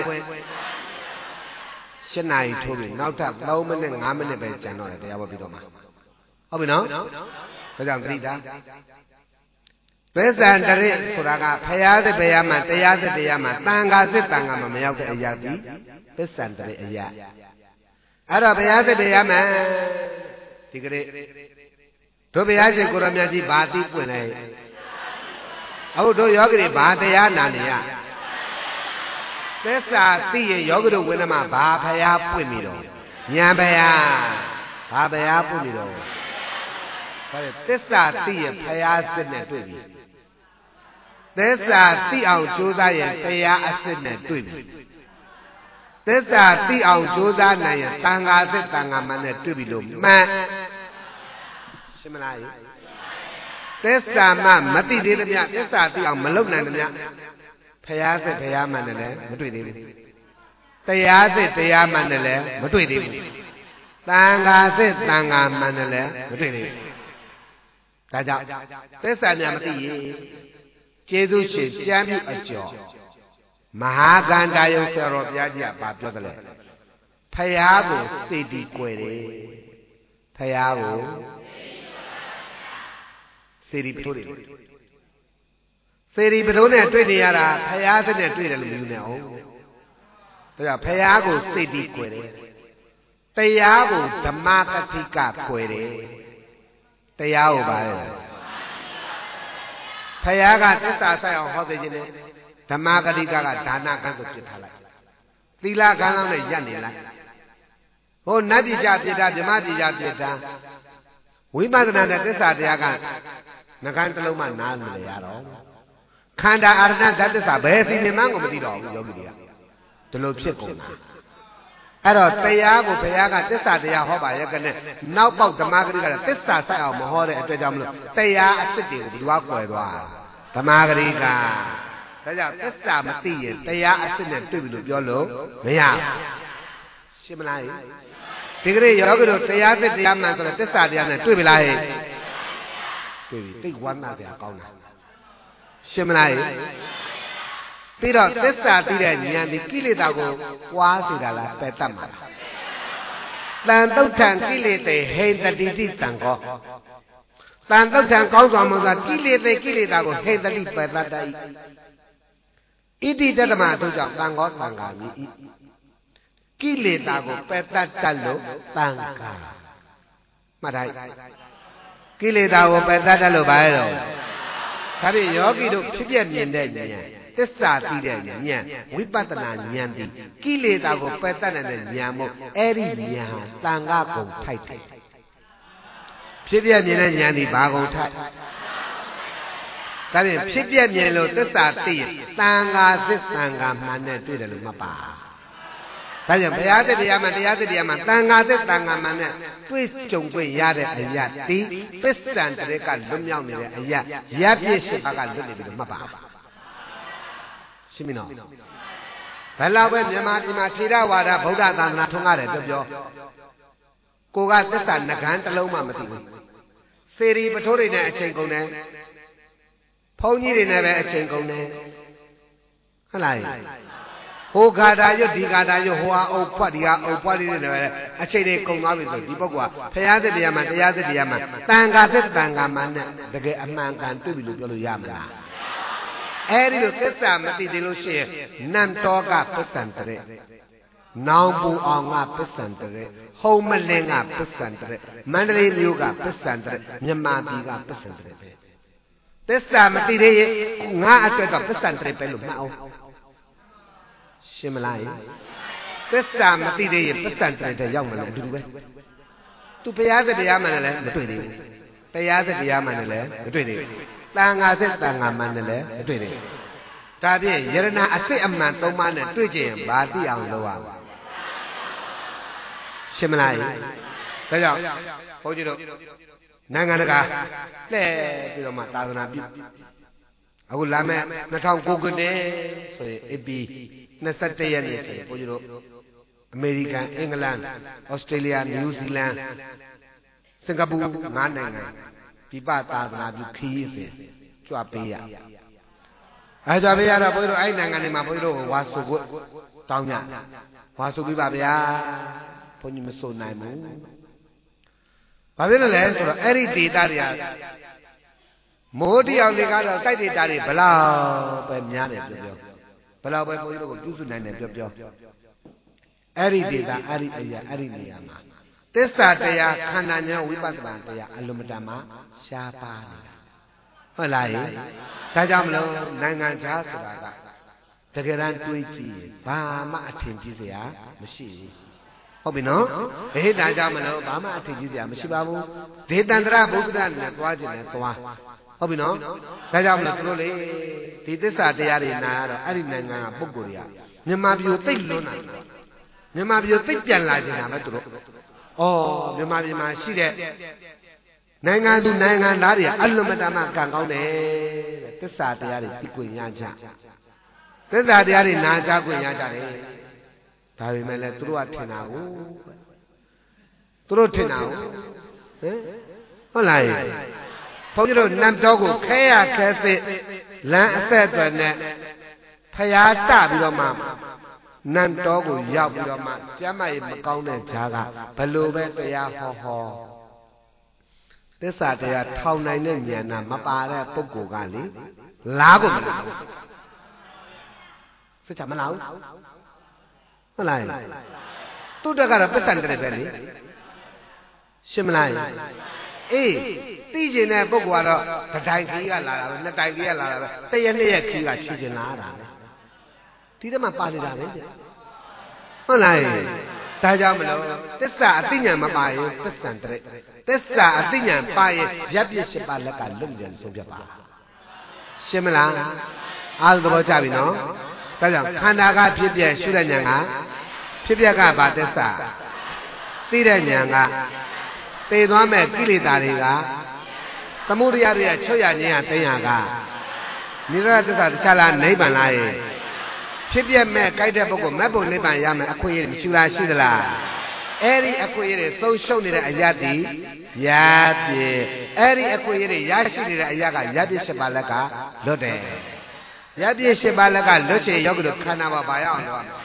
ရှစ်နာရီထိုးပြီနောက်ထပ်၃မိနစ်၅မိနစ်ပဲကျန်တော့တယ်တရားဘောပြီးတော့မှာဟုတ်ပြီနော်ဒါကြောင့်သတိထားသစ္စာတရိဆိုတာကဖယားစစ်ဖယားမှန်တရားစစ်တရားမှန်တန်ခါစစ်တန်ခါမှမရောက်တဲ့အရာဒီသစ္စာတရိအရာအဲ့တော့ဘုရားစစ်တရားမှန်ဒီကနေ့တို့ဘုရားရှင်ကိုရမြတ်ကြီးဘာသိပွင့်လဲအခုတို့ယောဂီတွေဘာတရားနာနေရသစ္စာသိရင်ယောဂီတို့ဝိနမဘာဘုရားပွင့်ပြီတော့ဉာဏ်ဘုရားဘာဘုရားပွင့်ပြီတော့ဒါလေသစ္စာသိရင်ဘုရားစစ်နဲ့တွေ့ပြီသစ္စာသိအောင်ကြိုးစားရင်တရားအစစ်နဲ့တွေ့ပြီသစ္စာသိအောင်ကြိုးစားနိုင်ရင်တန်ခါစစ်တန်ခါမှန်နဲ့တွေ့ပြီလို့မှန်ရှင်းမလားသစ္စာမှမသိသေးသမျှသစ္စာသိအောင်မလုပ်နိုင်သမျှဖယားစစ်ဖယားမှန်နဲ့လည်းမတွေ့သေးဘူးတရားစစ်တရားမှန်နဲ့လည်းမတွေ့သေးဘူးတန်ခါစစ်တန်ခါမှန်နဲ့လည်းမတွေ့သေးဘူးဒါကြောင့်သစ္စာများမသိရင်ကျေးဇူးရှင်ကျမ်းပြုအကျော်မဟာကန္တာယုံဆရာတော်ဘုရားကြီးကဘာပြောသလဲဖယားကိုစေတီကွယ်တယ်ဖယားကိုစေရီပထိုးတယ်စေရီပထိုးနဲ့တွေ့နေရတာဖယားစနဲ့တွေ့တယ်လို့မယူနဲ့အောင်ဒါကြောင့်ဖယားကိုစိတ်တည်ကြွယ်တယ်တရားကိုဓမ္မကတိကကြွယ်တယ်တရားကိုပါလေဖယားကသစ္စာဆိုင်အောင်ဟောသိခြင်းနဲ့ဓမ္မကတိကကဒါနကံဆိုပြစ်ထားလိုက်သီလကံလောက်နဲ့ရပ်နေလိုက်ဟိုနတ်ပြည်ကြပြစ်တာဓမ္မပြည်ကြပြစ်တာဝိပဿနာနဲ့သစ္စာတရားကငကန်းတစ်လုံးမှနားမလဲရတော့ခန္ဓာအာရဏဓာတ်သစ္စာဘယ်စီနေမှန်းကိုမသိတော့ဘူးယောဂီတွေကဒီလိုဖြစ်ကုန်တာအဲ့တော့တရားကိုဘုရားကသစ္စာတရားဟောပါရဲ့ကနဲ့နောက်ပေါက်ဓမ္မဂရိကသစ္စာဆိုင်အောင်မဟောတဲ့အတွက်ကြောင့်မလို့တရားအစ်စ်တွေကိုဘယ်သူကကွယ်သွားဓမ္မဂရိကဒါကြောင့်သစ္စာမသိရင်တရားအစ်စ်နဲ့တွေ့ပြီလို့ပြောလို့မရရှင်းမလားဒီကနေ့ယောဂီတို့တရားသစ်တရားမှန်ဆိုတော့သစ္စာတရားနဲ့တွေ့ပြီလားဟဲ့တွေ့ပြီသိဝမ်းသာတရားကောင်းတာရှင်းမလားပြီးတော့သစ္စာသိတဲ့ဉာဏ်ဒီကိလေသာကိုပွားစေတာလားပယ်တတ်မှာလားတန်တုဋ္ဌံကိလေသေဟိတတိတိတံကောတန်တုဋ္ဌံကောင်းစွာမှသာကိလေသေကိလေသာကိုဟိတတိပယ်တတ်တတ်၏ဣတိတတ္တမတို့ကြောင့်တန်ကောတန်ခါမြည်၏ကိလေသာကိုပယ်တတ်တတ်လို့တန်ခါမှတ်ထားကိလေသာကိုပယ်တတ်တတ်လို့ပါရဲ့တော့ဒါဖြင့်ယောဂီတို့ဖြစ်ပြမြင်တဲ့ဉာဏ်သစ္စာသိတဲ့ဉာဏ်ဝိပဿနာဉာဏ်ဒီကိလေသာကိုပယ်တတ်တဲ့ဉာဏ်မို့အဲ့ဒီဉာဏ်ဟာတန်ခါကုံထိုက်တယ်ဖြစ်ပြမြင်တဲ့ဉာဏ်ဒီဘာကုံထိုက်ဒါဖြင့်ဖြစ်ပြမြင်လို့သစ္စာသိရင်တန်ခါသစ္စာကမှန်နဲ့တွေ့တယ်လို့မှတ်ပါဒါကြောင့်ဘုရားတရားမှတရားတရားမှတန်ခါသစ္စာကမှန်နဲ့တွေ့ကြုံခွင့်ရတဲ့အရာဒီပစ္စံတရေကလွတ်မြောက်နေတဲ့အရာရပြည့်ရှိပါကလွတ်နေပြီလို့မှတ်ပါရှင်းပြီနော်ဘယ်လောက်ပဲမြန်မာပြည်မှာထေရဝါဒဗုဒ္ဓသာသနာထွန်းကားတယ်ပြောပြောကိုကသစ္စာငကန်းတစ်လုံးမှမသိဘူးစေရီပထိုးတွေနဲ့အချိန်ကုန်တယ်ဘုန်းကြီးတွေနဲ့ပဲအချိန်ကုန်တယ်ဟုတ်လားဟိုဂါထာရွတ်ဒီဂါထာရွတ်ဟိုဟာအုပ်ဖွက်ဒီဟာအုပ်ဖွက်လေးတွေနဲ့ပဲအချိန်တွေကုန်သွားပြီဆိုဒီပုဂ္ဂိုလ်ကဘုရားသစ်တရားမှတရားသစ်တရားမှတန်ခါသစ်တန်ခါမှနဲ့တကယ်အမှန်ကန်တွေ့ပြီလို့ပြောလို့ရမလားအဲ့ဒီလိုသစ္စာမသိသေးလို့ရှိရင်နန္တောကပစ္စံတရေနောင်ပူအောင်ကပစ္စံတရေဟုံမလင်းကပစ္စံတရေမန္တလေးမြို့ကပစ္စံတရေမြန်မာပြည်ကပစ္စံတရေပဲသစ္စာမသိသေးရင်ငါအတွက်ကပစ္စံတရေပဲလို့မှတ်အောင်ရှင်းမလားသစ္စာမသိသေးရင်ပစ္စံတရေတဲ့ရောက်မှလည်းအတူတူပဲသူဘုရားသတရားမှလည်းမတွေ့သေးဘူးတရားသတရားမှလည်းမတွေ့သေးဘူးတန်ခါစစ်တန်ခါမှန်နဲ့လည်းမတွေ့သေးဘူးဒါဖြင့်ယရဏအစစ်အမှန်သုံးပါးနဲ့တွေ့ကြရင်ဘာသိအောင်လုပ်ရမလဲရှင်းမလားဒါကြောင့်ဘုန်းကြီးတို့နိုင်ငံတကာလှည့်ပြီးတော့မှသာသနာပြုအခုလာမဲ့၂၀၀၉ခုနှစ်ဆိုရင်အေပီ၂၁ရက်နေ့ဆိုရင်ဘုန်းကြီးတို့အမေရိကန်အင်္ဂလန်ဩစတြေးလျနယူးဇီလန်စင်ကာပူငါးနိုင်ငံပြပသာသနာပြုခရီးစဉ်ကြွပေးရအဲကြွပေးရတော့ဘုန်းကြီးတို့အဲ့နိုင်ငံတွေမှာဘုန်းကြီးတို့ဝါဆိုခွတောင်းကြဝါဆိုပြပါဗျာဘုန်းကြီးမဆိုနိုင်ဘူးဘာဖြစ်လို့လဲဆိုတော့အဲ့ဒီဒေတာတွေကမိုးတယောက်တွေကတော့တိုက်ဒေတာတွေဘလောက်ပဲများတယ်ပြောပြောဘလောက်ပဲဘုန်းကြီးတို့ကိုပြုစုနိုင်တယ်ပြောပြောအဲ့ဒီဒေတာအဲ့ဒီအရာအဲ့ဒီနေရာမှာသစ္စာတရားခန္ဓာဉာဏ်ဝိပဿနာတရားအလုံးမတန်မှရှားပါနေတာဟုတ်လားဒါကြောင့်မလို့နိုင်ငံခြားဆိုတာကတကယ်တမ်းတွေးကြည့်ရင်ဘာမှအထင်ကြီးစရာမရှိဘူးဟုတ်ပြီနော်ဘိဒါကြောင့်မလို့ဘာမှအထင်ကြီးစရာမရှိပါဘူးဒေသန္တရဘုဒ္ဓနဲ့သွားခြင်းနဲ့သွားဟုတ်ပြီနော်ဒါကြောင့်မလို့သူတို့လေဒီသစ္စာတရားတွေနာရတော့အဲ့ဒီနိုင်ငံကပုဂ္ဂိုလ်တွေကမြန်မာပြည်ကိုသိပ်လွန်းနိုင်တယ်မြန်မာပြည်ကိုသိပ်ပြန်လာခြင်းတာပဲသူတို့ဩမြန်မာပြည်မှာရှိတဲ့နိုင်ငံသူနိုင်ငံသားတွေအလွန်မတန်မှကံကောင်းတယ်တဲ့သစ္စာတရားတွေသိခွင့်ရကြသစ္စာတရားတွေနာကြခွင့်ရကြတယ်ဒါပေမဲ့လည်းသူတို့ကထင်တာကိုသူတို့ထင်တာကိုဟင်ဟုတ်လားဘုန်းကြီးတို့နတ်တော်ကိုခဲရခဲစစ်လမ်းအဆက်အသွယ်နဲ့ဖျားတပြီးတော့မှနတ်တော်ကိုရောက်ပြီးတော့မှကျမ်းမာရေးမကောင်းတဲ့ဈာကဘလို့ပဲတရားဟောဟောသစ္စာတရားထောင်နိုင်တဲ့ဉာဏ်နာမပါတဲ့ပုဂ္ဂိုလ်ကလေလားကိုမလားစကြမလားဟုတ်လားသူတကတော့ပစ္စံတဲ့ပဲလေရှင်းမလားအေးသိကျင်တဲ့ပုဂ္ဂိုလ်ကတော့တတိုင်ခီးကလာတာပဲနှစ်တိုင်ခီးကလာတာပဲတရက်နှစ်ရက်ခီးကချီကျင်လာတာပဲဒီထဲမှာပါနေတာပဲဟုတ်လားဒါကြောင့်မလို့သစ္စာအသိဉာဏ်မပါရင်ပစ္စံတဲ့သစ္စာအသိဉာဏ်ပါရင်ရပ်ပြစ်ရှိပါလက်ကလွတ်မြန်ဆုံးဖြတ်ပါရှင်းမလားအားသဘောကျပြီနော်ဒါကြောင့်ခန္ဓာကဖြစ်ပြရှုတဲ့ဉာဏ်ကဖြစ်ပြကဘာသစ္စာသိတဲ့ဉာဏ်ကသိသွားမဲ့ကိလေသာတွေကသမုဒယတွေချုပ်ရခြင်းကသိရကနိရောဓသစ္စာတခြားလားနိဗ္ဗာန်လားရဲ့ဖြစ်ပြမဲ့ကြိုက်တဲ့ပုဂ္ဂိုလ်မက်ဖို့နိဗ္ဗာန်ရမယ်အခွင့်အရေးမရှိလားရှိသလားအဲ့ဒီအခွင့်အရေးတွေသုံးရှုံနေတဲ့အရာတည်ရပြည့်အဲ့ဒီအခွင့်အရေးတွေရရှိနေတဲ့အရာကရပြည့်၈ပါးလက်ကလွတ်တယ်ရပြည့်၈ပါးလက်ကလွတ်ချင်ရောက်ကြလို့ခန္ဓာမှာပါရအောင်လုပ်ရမယ်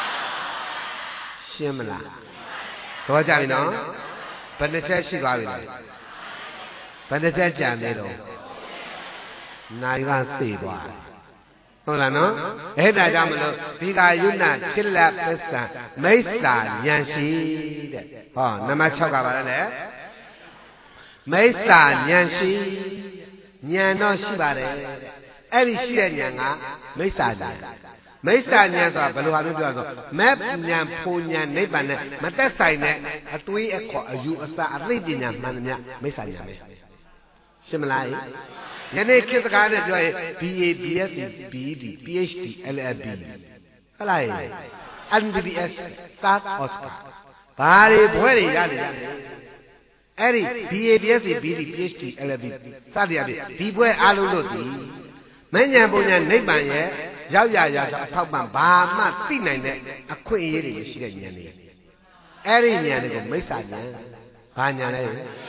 ရှင်းမလားတော့ကြပြီနော်ဘယ်နှချက်ရှိသွားပြီလဲဘယ်နှချက်ကြံနေတော့နိုင်ကစေသွားဟုတ်လားနော်အဲ့ဒါကြောင့်မလို့ဒီကာယုဏခိလပစ္စံမိစ္ဆာဉာဏ်ရှိတဲ့ဟောနံပါတ်၆ကပါလဲမိစ္ဆာဉာဏ်ရှိဉာဏ်တော့ရှိပါတယ်အဲ့ဒီရှိတဲ့ဉာဏ်ကမိစ္ဆာဉာဏ်မိစ္ဆာဉာဏ်ဆိုတာဘယ်လိုဟာမျိုးပြောဆိုမက်ဉာဏ်ဖူဉာဏ်နိဗ္ဗာန်နဲ့မသက်ဆိုင်တဲ့အတွေးအခေါ်အယူအဆအသိပညာမှန်သမျှမိစ္ဆာဉာဏ်ပဲရှင်းမလားယနေ့ခေတ်စကားနဲ့ပြောရင် B A B S C B E D P H D L L B ဟုတ်လား M B B S Start Oscar ဘာတွေဘွဲတွေရနေရတယ်အဲ့ဒီ B A B S C B E D P H D L L B စသည်အပြင်ဒီဘွဲအားလုံးတို့ဒီမဉ္ဇဉ်ပုံညာနိဗ္ဗာန်ရဲ့ရောက်ရရအထောက်ပံ့ဘာမှသိနိုင်တဲ့အခွင့်အရေးတွေရှိတဲ့ဉာဏ်တွေအဲ့ဒီဉာဏ်တွေကိုမိစ္ဆာဉာဏ်ဘာဉာဏ်လဲ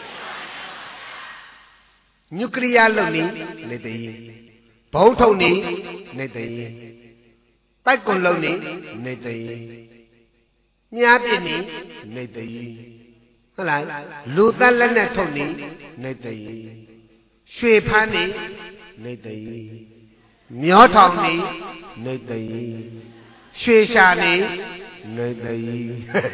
ညုကရိယာလုံနေနေတည်းဘုံထုံနေနေတည်းတိုက်ကွန်လုံနေနေတည်းမြားပြစ်နေနေတည်းဟုတ်လားလူသက်လက်နဲ့ထုံနေနေတည်းရွှေဖမ်းနေနေတည်းမျောထောင်နေနေတည်းရွှေရှာနေနေတည်း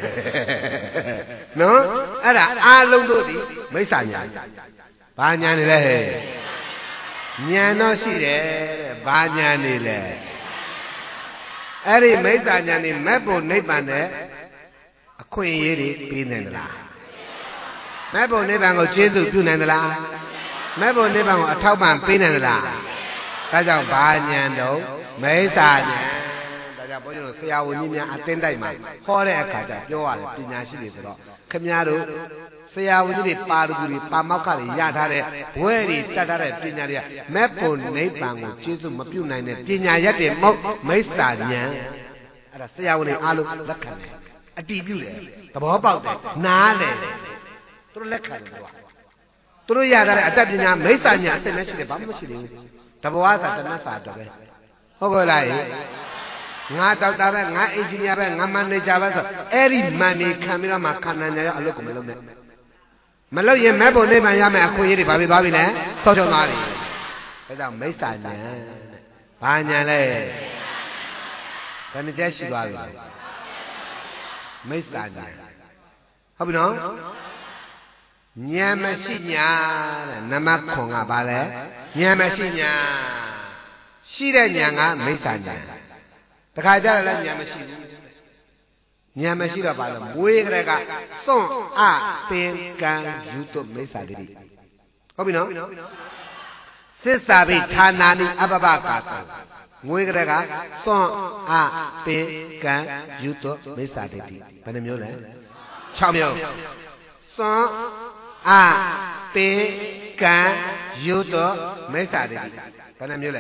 နော်အဲ့ဒါအားလုံးတို့ဒီမိစ္ဆာညာဘာညာနေလဲညာတော့ရှိတယ်တဲ့ဘာညာနေလဲအဲ့ဒီမိစ္ဆာညာနေမက်ဖို့နိဗ္ဗာန်နဲ့အခွင့်အရေးတွေပေးနိုင်သလားမက်ဖို့နိဗ္ဗာန်ကိုကျေးဇူးပြုနိုင်သလားမက်ဖို့နိဗ္ဗာန်ကိုအထောက်ပံ့ပေးနိုင်သလားဒါကြောင့်ဘာညာတော့မိစ္ဆာညာဒါကြောင့်ဘုန်းကြီးတို့ဆရာဝန်ကြီးများအသင်းတိုက်မှာဟောတဲ့အခါကျပြောရတယ်ပညာရှိတွေဆိုတော့ခင်ဗျားတို့ဆရာဝန်ကြီးတွေပါရဂူတွေပါမောက္ခတွေရထားတဲ့ဘွဲတွေတတ်ထားတဲ့ပညာတွေကမက်ဖို့နိဗ္ဗာန်ကိုကျေးဇူးမပြုနိုင်တဲ့ပညာရက်တွေမဟုတ်မိစ္ဆာညာအဲ့ဒါဆရာဝန်တွေအားလုံးလက်ခံတယ်အတည်ပြုတယ်သဘောပေါက်တယ်နားတယ်သူတို့လက်ခံတယ်ကွာသူတို့ရထားတဲ့အတတ်ပညာမိစ္ဆာညာအစစ်နဲ့ရှိတယ်ဘာမှမရှိသေးဘူးတဘဝသာတဏ္ဍစာတော့ပဲဟုတ်ကဲ့လားငါဒေါက်တာပဲငါအင်ဂျင်နီယာပဲငါမန်နေဂျာပဲဆိုအဲ့ဒီမန်နေခံပြီးတော့မှခန္ဓာညာရောအလုပ်ကိုမလုပ်နဲ့မလုပ်ရင်မဲ့ဖို့နိဗ္ဗာန်ရမယ်အခွင့်အရေးတွေဘာဖြစ်သွားပြီလဲဆောက်ချုံသွားပြီဒါကြောင့်မိစ္ဆာညာဘာညာလဲဘယ်နှချက်ရှိသွားပြီမိစ္ဆာညာဟုတ်ပြီနော်ဉာဏ်မရှိညာတဲ့နမခွန်ကဘာလဲဉာဏ်မရှိညာရှိတဲ့ဉာဏ်ကမိစ္ဆာညာတခါကြလည်းဉာဏ်မရှိဘူးဉာဏ်မရှိတော့ပါလို့မွေးကြတဲ့ကသွန့်အပင်ကံယူတုမိစ္ဆာတိဟုတ်ပြီနော်သစ္စာဘိဌာနာနိအပပကာသမွေးကြတဲ့ကသွန့်အပင်ကံယူတုမိစ္ဆာတိဘယ်နှမျိုးလဲ၆မျိုးသွန့်အပင်ကံယူတုမိစ္ဆာတိဘယ်နှမျိုးလဲ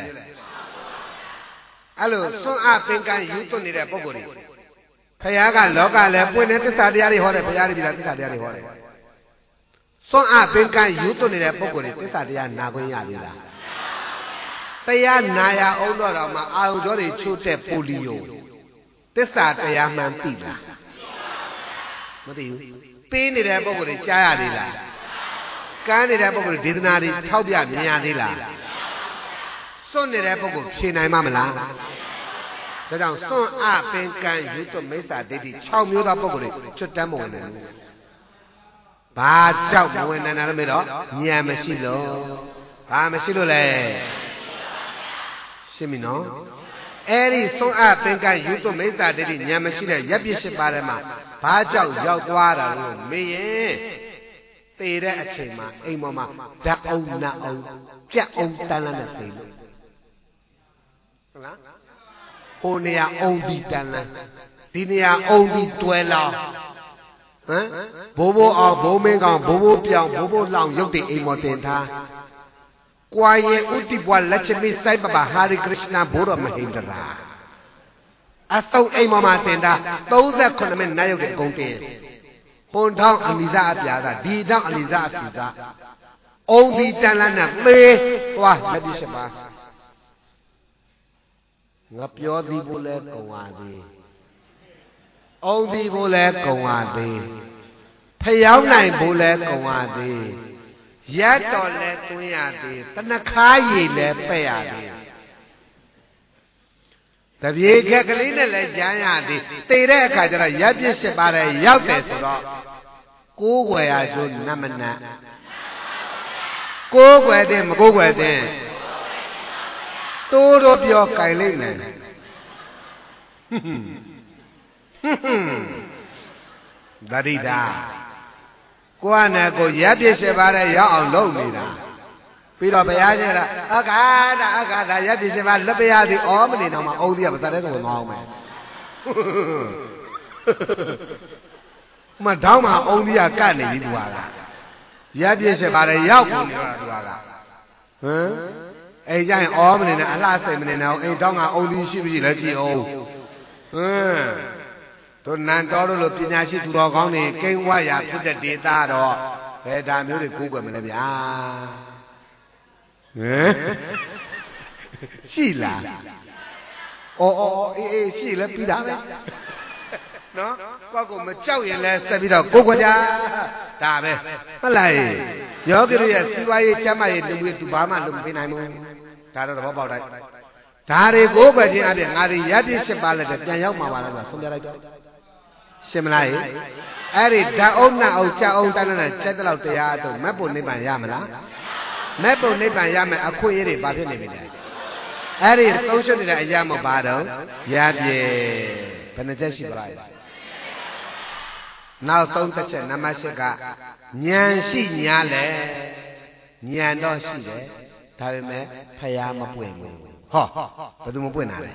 အဲ့လိုသွန့်အပင်ကံယူတုနေတဲ့ပုဂ္ဂိုလ်တွေဖယားကလောကလည်းပွင့်တဲ့သစ္စာတရားတွေဟောတယ်ဖယားတွေပြည်တာသစ္စာတရားတွေဟောတယ်သွန့်အပင်ကံယူသွနေတဲ့ပုဂ္ဂိုလ်တွေသစ္စာတရားနာခွင့်ရသေးလားတရားနာရအောင်တော့တော့မှအာယုတော်တွေချိုးတဲ့ပိုလီယိုသစ္စာတရားမှန်သိလားမသိဘူးပေးနေတဲ့ပုဂ္ဂိုလ်တွေကြားရသေးလား Can it have over Dinari, Taubia, Miadilla? Son it have over China Mamala. The down son up and can you to Mesa did Chow Muda Bogori, Chutamu. Bad Chow when an Aramero, Niamashilo. Amashilo. Semino. Eri son up and can you to Mesa did Niamashila, Yabish Barama. Bajau Yaguara, me. They read a chema, a mama, that old now, Jack old Talana thing. Only our only Talana, Dinia only dweller. Bobo or Bomega, Bobo Piao, Bobo Long, Yogi Imotenta. Quiet Utipwa, let me say about Hari Krishna, Buddha Mahindra. I saw a mama tenda, those that could have been Nayo Gonte. Pon down Aliza Piazza, D down Aliza Piazza. All the Talana, lay, what, Labishaba. Napio di Bule Kawadi. All the Bule Kawadi. Payana Bule Kawadi. Yet or let Tuyadi, Tanakai le Payadi. The Viega Galina le Jayadi, Tere Kadra Yabis Bara Yabes. Go where I do Namana. Go where them, go where them. Todo of your Kailina. Darida. Go on, go Yabis Bara Yaw Lomina. Peter Bayana, Agada, Agada, Yabis Bara Labia, the Omni, no, my old year, but I don't know. Madama only a canny, Yabis about a yaw. A giant omen and a last minute now, a donga only she let you old. To Nantoro Pinashi to Rogoni, came wire, put the data or a damn beautiful woman. Sheila. Oh, Sheila Pida. No, Coco Machow, less a bit of Cocoja. Tabe, Malay. Yogi, see why you chama in the way to Bama, Lumpinamu. Tara about that. Tare go by the Ari Yadis Ballet at Yamama, something like that. Similai. Ari, Daona, Ocha, Otana, Chetal out the Yato, Mapo Niban Yamala. Mapo Niban Yama, acquire Batin. Ari, social in a Yamo Bado, Yadi, penetration. Now, don't touch it, Namashaka. Nyan si nyale, nyan do si le, tabi me payama puengu. Ho, padu mo puenale.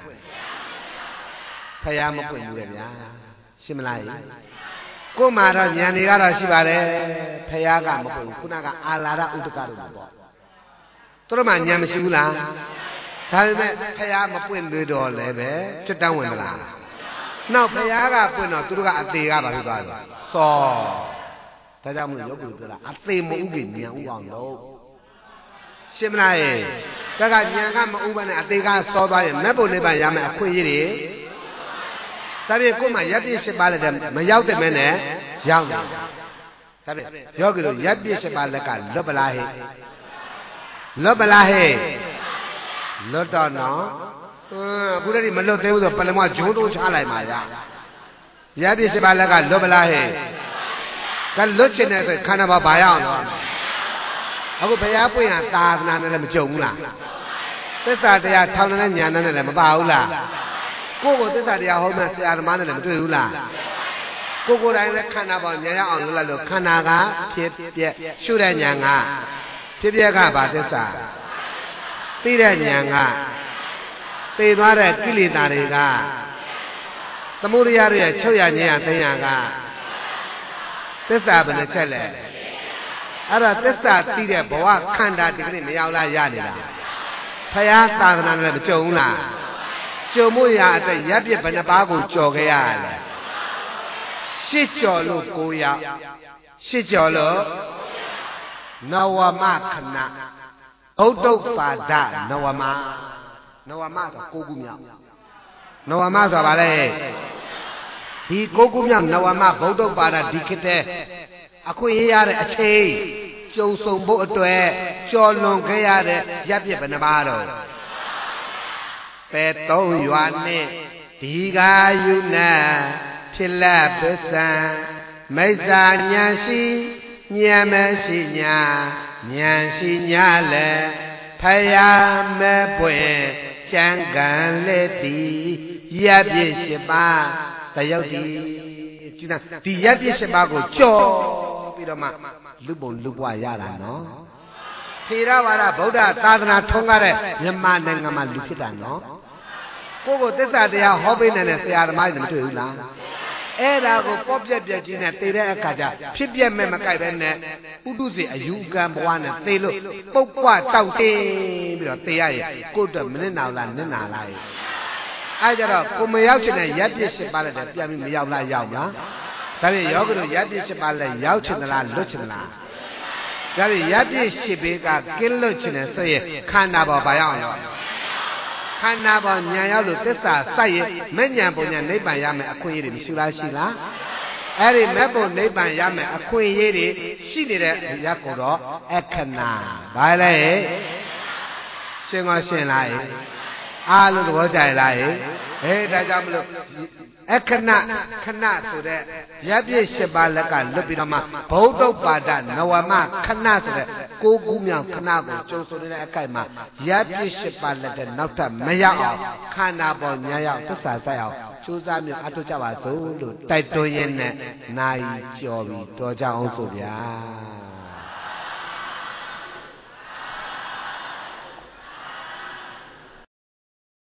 Payama puengu le ya, similai. Kumara nyani gara si bare, payaga mo puengu, kunaga alara utukaru mo. Toro ma nyam si gula, tabi me payama puengu do lebe, chutang wendala. Now payaga puengu, turuga atiga baru baru. So. Tajamu Yoguda, a theme Ugin, Yango. Simnai, Taga Yangam Uban, I think I saw by a Mabo Neba Yama, Quiri. Tabi Kuma Yati Shibaladam, Mayauta Mene, Yang. Tabi Yogu, Yati Shibalaka, Lobalahi. Lobalahi. Lotano. Puri Malote, the Palama Jodo Chala Maya. Yati Shibalaka, Lobalahi. Can look in at the Canava Bayan. I will pay up with a thousand and a jungla. This are the Italian Yan and a Baula. Go this are the home as the Arman and Dula. Go go down the Canava Yaya on Lalo Canaga, Pip, Shudan Yanga, Tibiaga Batista, Tidan Yanga, Tidare Kilidariga, the Muriaria Choyania Tayaga. This happened to tell it. Other this that Peter Boa Kanda degree Miaula Yanida. Payasa and Jona. Jomuya at the Yabi Benabago Jogayal. Shijolo Goya. Shijolo Nawamakana. Odo Fada Nawama. Nawamata Kogumia. Nawamata Vale. He Gogumyam Nawama Bodo Bada Dikete Akuya a chain. ကျုံဆုံဖို့အတွက်ကြော်လွန်ခဲ့ရတဲ့ရပ်ပြစ်ဘယ်နှပါတော့ပဲသုံးရွာနဲ့ဒီကာယုဏဖြစ်လက်ပစ္စံမိစ္ဆာညာရှိဉာဏ်မရှိညာဉာဏ်ရှိညာလေဖယားမဲ့ပွင့်ကျန်ကန်လက်တီရပ်ပြစ်ရှိပါတယုတ်ဒီကျင်းဒီရပ်ပြစ်ရှိပါကိုကြော်ပြီးတော့မှလူပုံလူဘွားရတာနော်ထေရဝါဒဗုဒ္ဓသာသနာထွန်းကားတဲ့မြန်မာနိုင်ငံမှာလူဖြစ်တာနော်ကိုကိုသစ္စာတရားဟောပေးနေတဲ့ဆရာသမားတွေမတွေ့ဘူးလားအဲ့ဒါကိုပေါ့ပြက်ပြက်ကြီးနဲ့သေတဲ့အခါကျဖြစ်ပြက်မဲ့မကြိုက်ပဲနဲ့ဥဒုစေအယူကံဘဝနဲ့သေလို့ပုတ်ပွားတောက်တင်းပြီးတော့သေရရဲ့ကိုယ့်အတွက်မနစ်နာလားနစ်နာလားအဲ့ကြတော့ကိုမရောက်ချင်တဲ့ရပ်ပြစ်ရှစ်ပါးလည်းပြန်ပြီးမရောက်လားရောက်လားဒါဖြင့်ယောဂီတို့ရပ်ပြစ်ရှစ်ပါးလည်းရောက်ချင်သလားလွတ်ချင်သလားဒါဖြင့်ရပ်ပြစ်ရှစ်ပေကကင်းလွတ်ချင်တဲ့ဆိုရင်ခန္ဓာပေါ်ဘာရောက်အောင်ခန္ဓာပေါ်ဉာဏ်ရောက်လို့သစ္စာစိုက်ရင်မဲ့ဉာဏ်ပုံဉာဏ်နိဗ္ဗာန်ရမယ်အခွင့်အရေးတွေမရှိလားရှိလားအဲ့ဒီမဲ့ပုံနိဗ္ဗာန်ရမယ်အခွင့်အရေးတွေရှိနေတဲ့ရက်ကိုတော့အခဏဘာလဲရှင်းကောရှင်းလားအားလုံးသဘောကျလားဟဲ့ဒါကြောင့်မလို့အခဏခဏဆိုတဲ့ရပ်ပြည့်၈ပါးလက်ကလွတ်ပြီးတော့မှဗုဒ္ဓပါဒနဝမခဏဆိုတဲ့ကိုးခုမြောင်ခဏကိုကျုံဆိုနေတဲ့အကိုက်မှာရပ်ပြည့်၈ပါးလက်တဲ့နောက်ထပ်မရောက်အောင်ခန္ဓာပေါ်ညာရောက်သစ္စာစိုက်အောင်ကြိုးစားမျိုးအထောက်ကြပါစို့လို့တိုက်တွန်းရင်းနဲ့နိုင်ကျော်ပြီးတော်ကြအောင်ဆိုဗျာ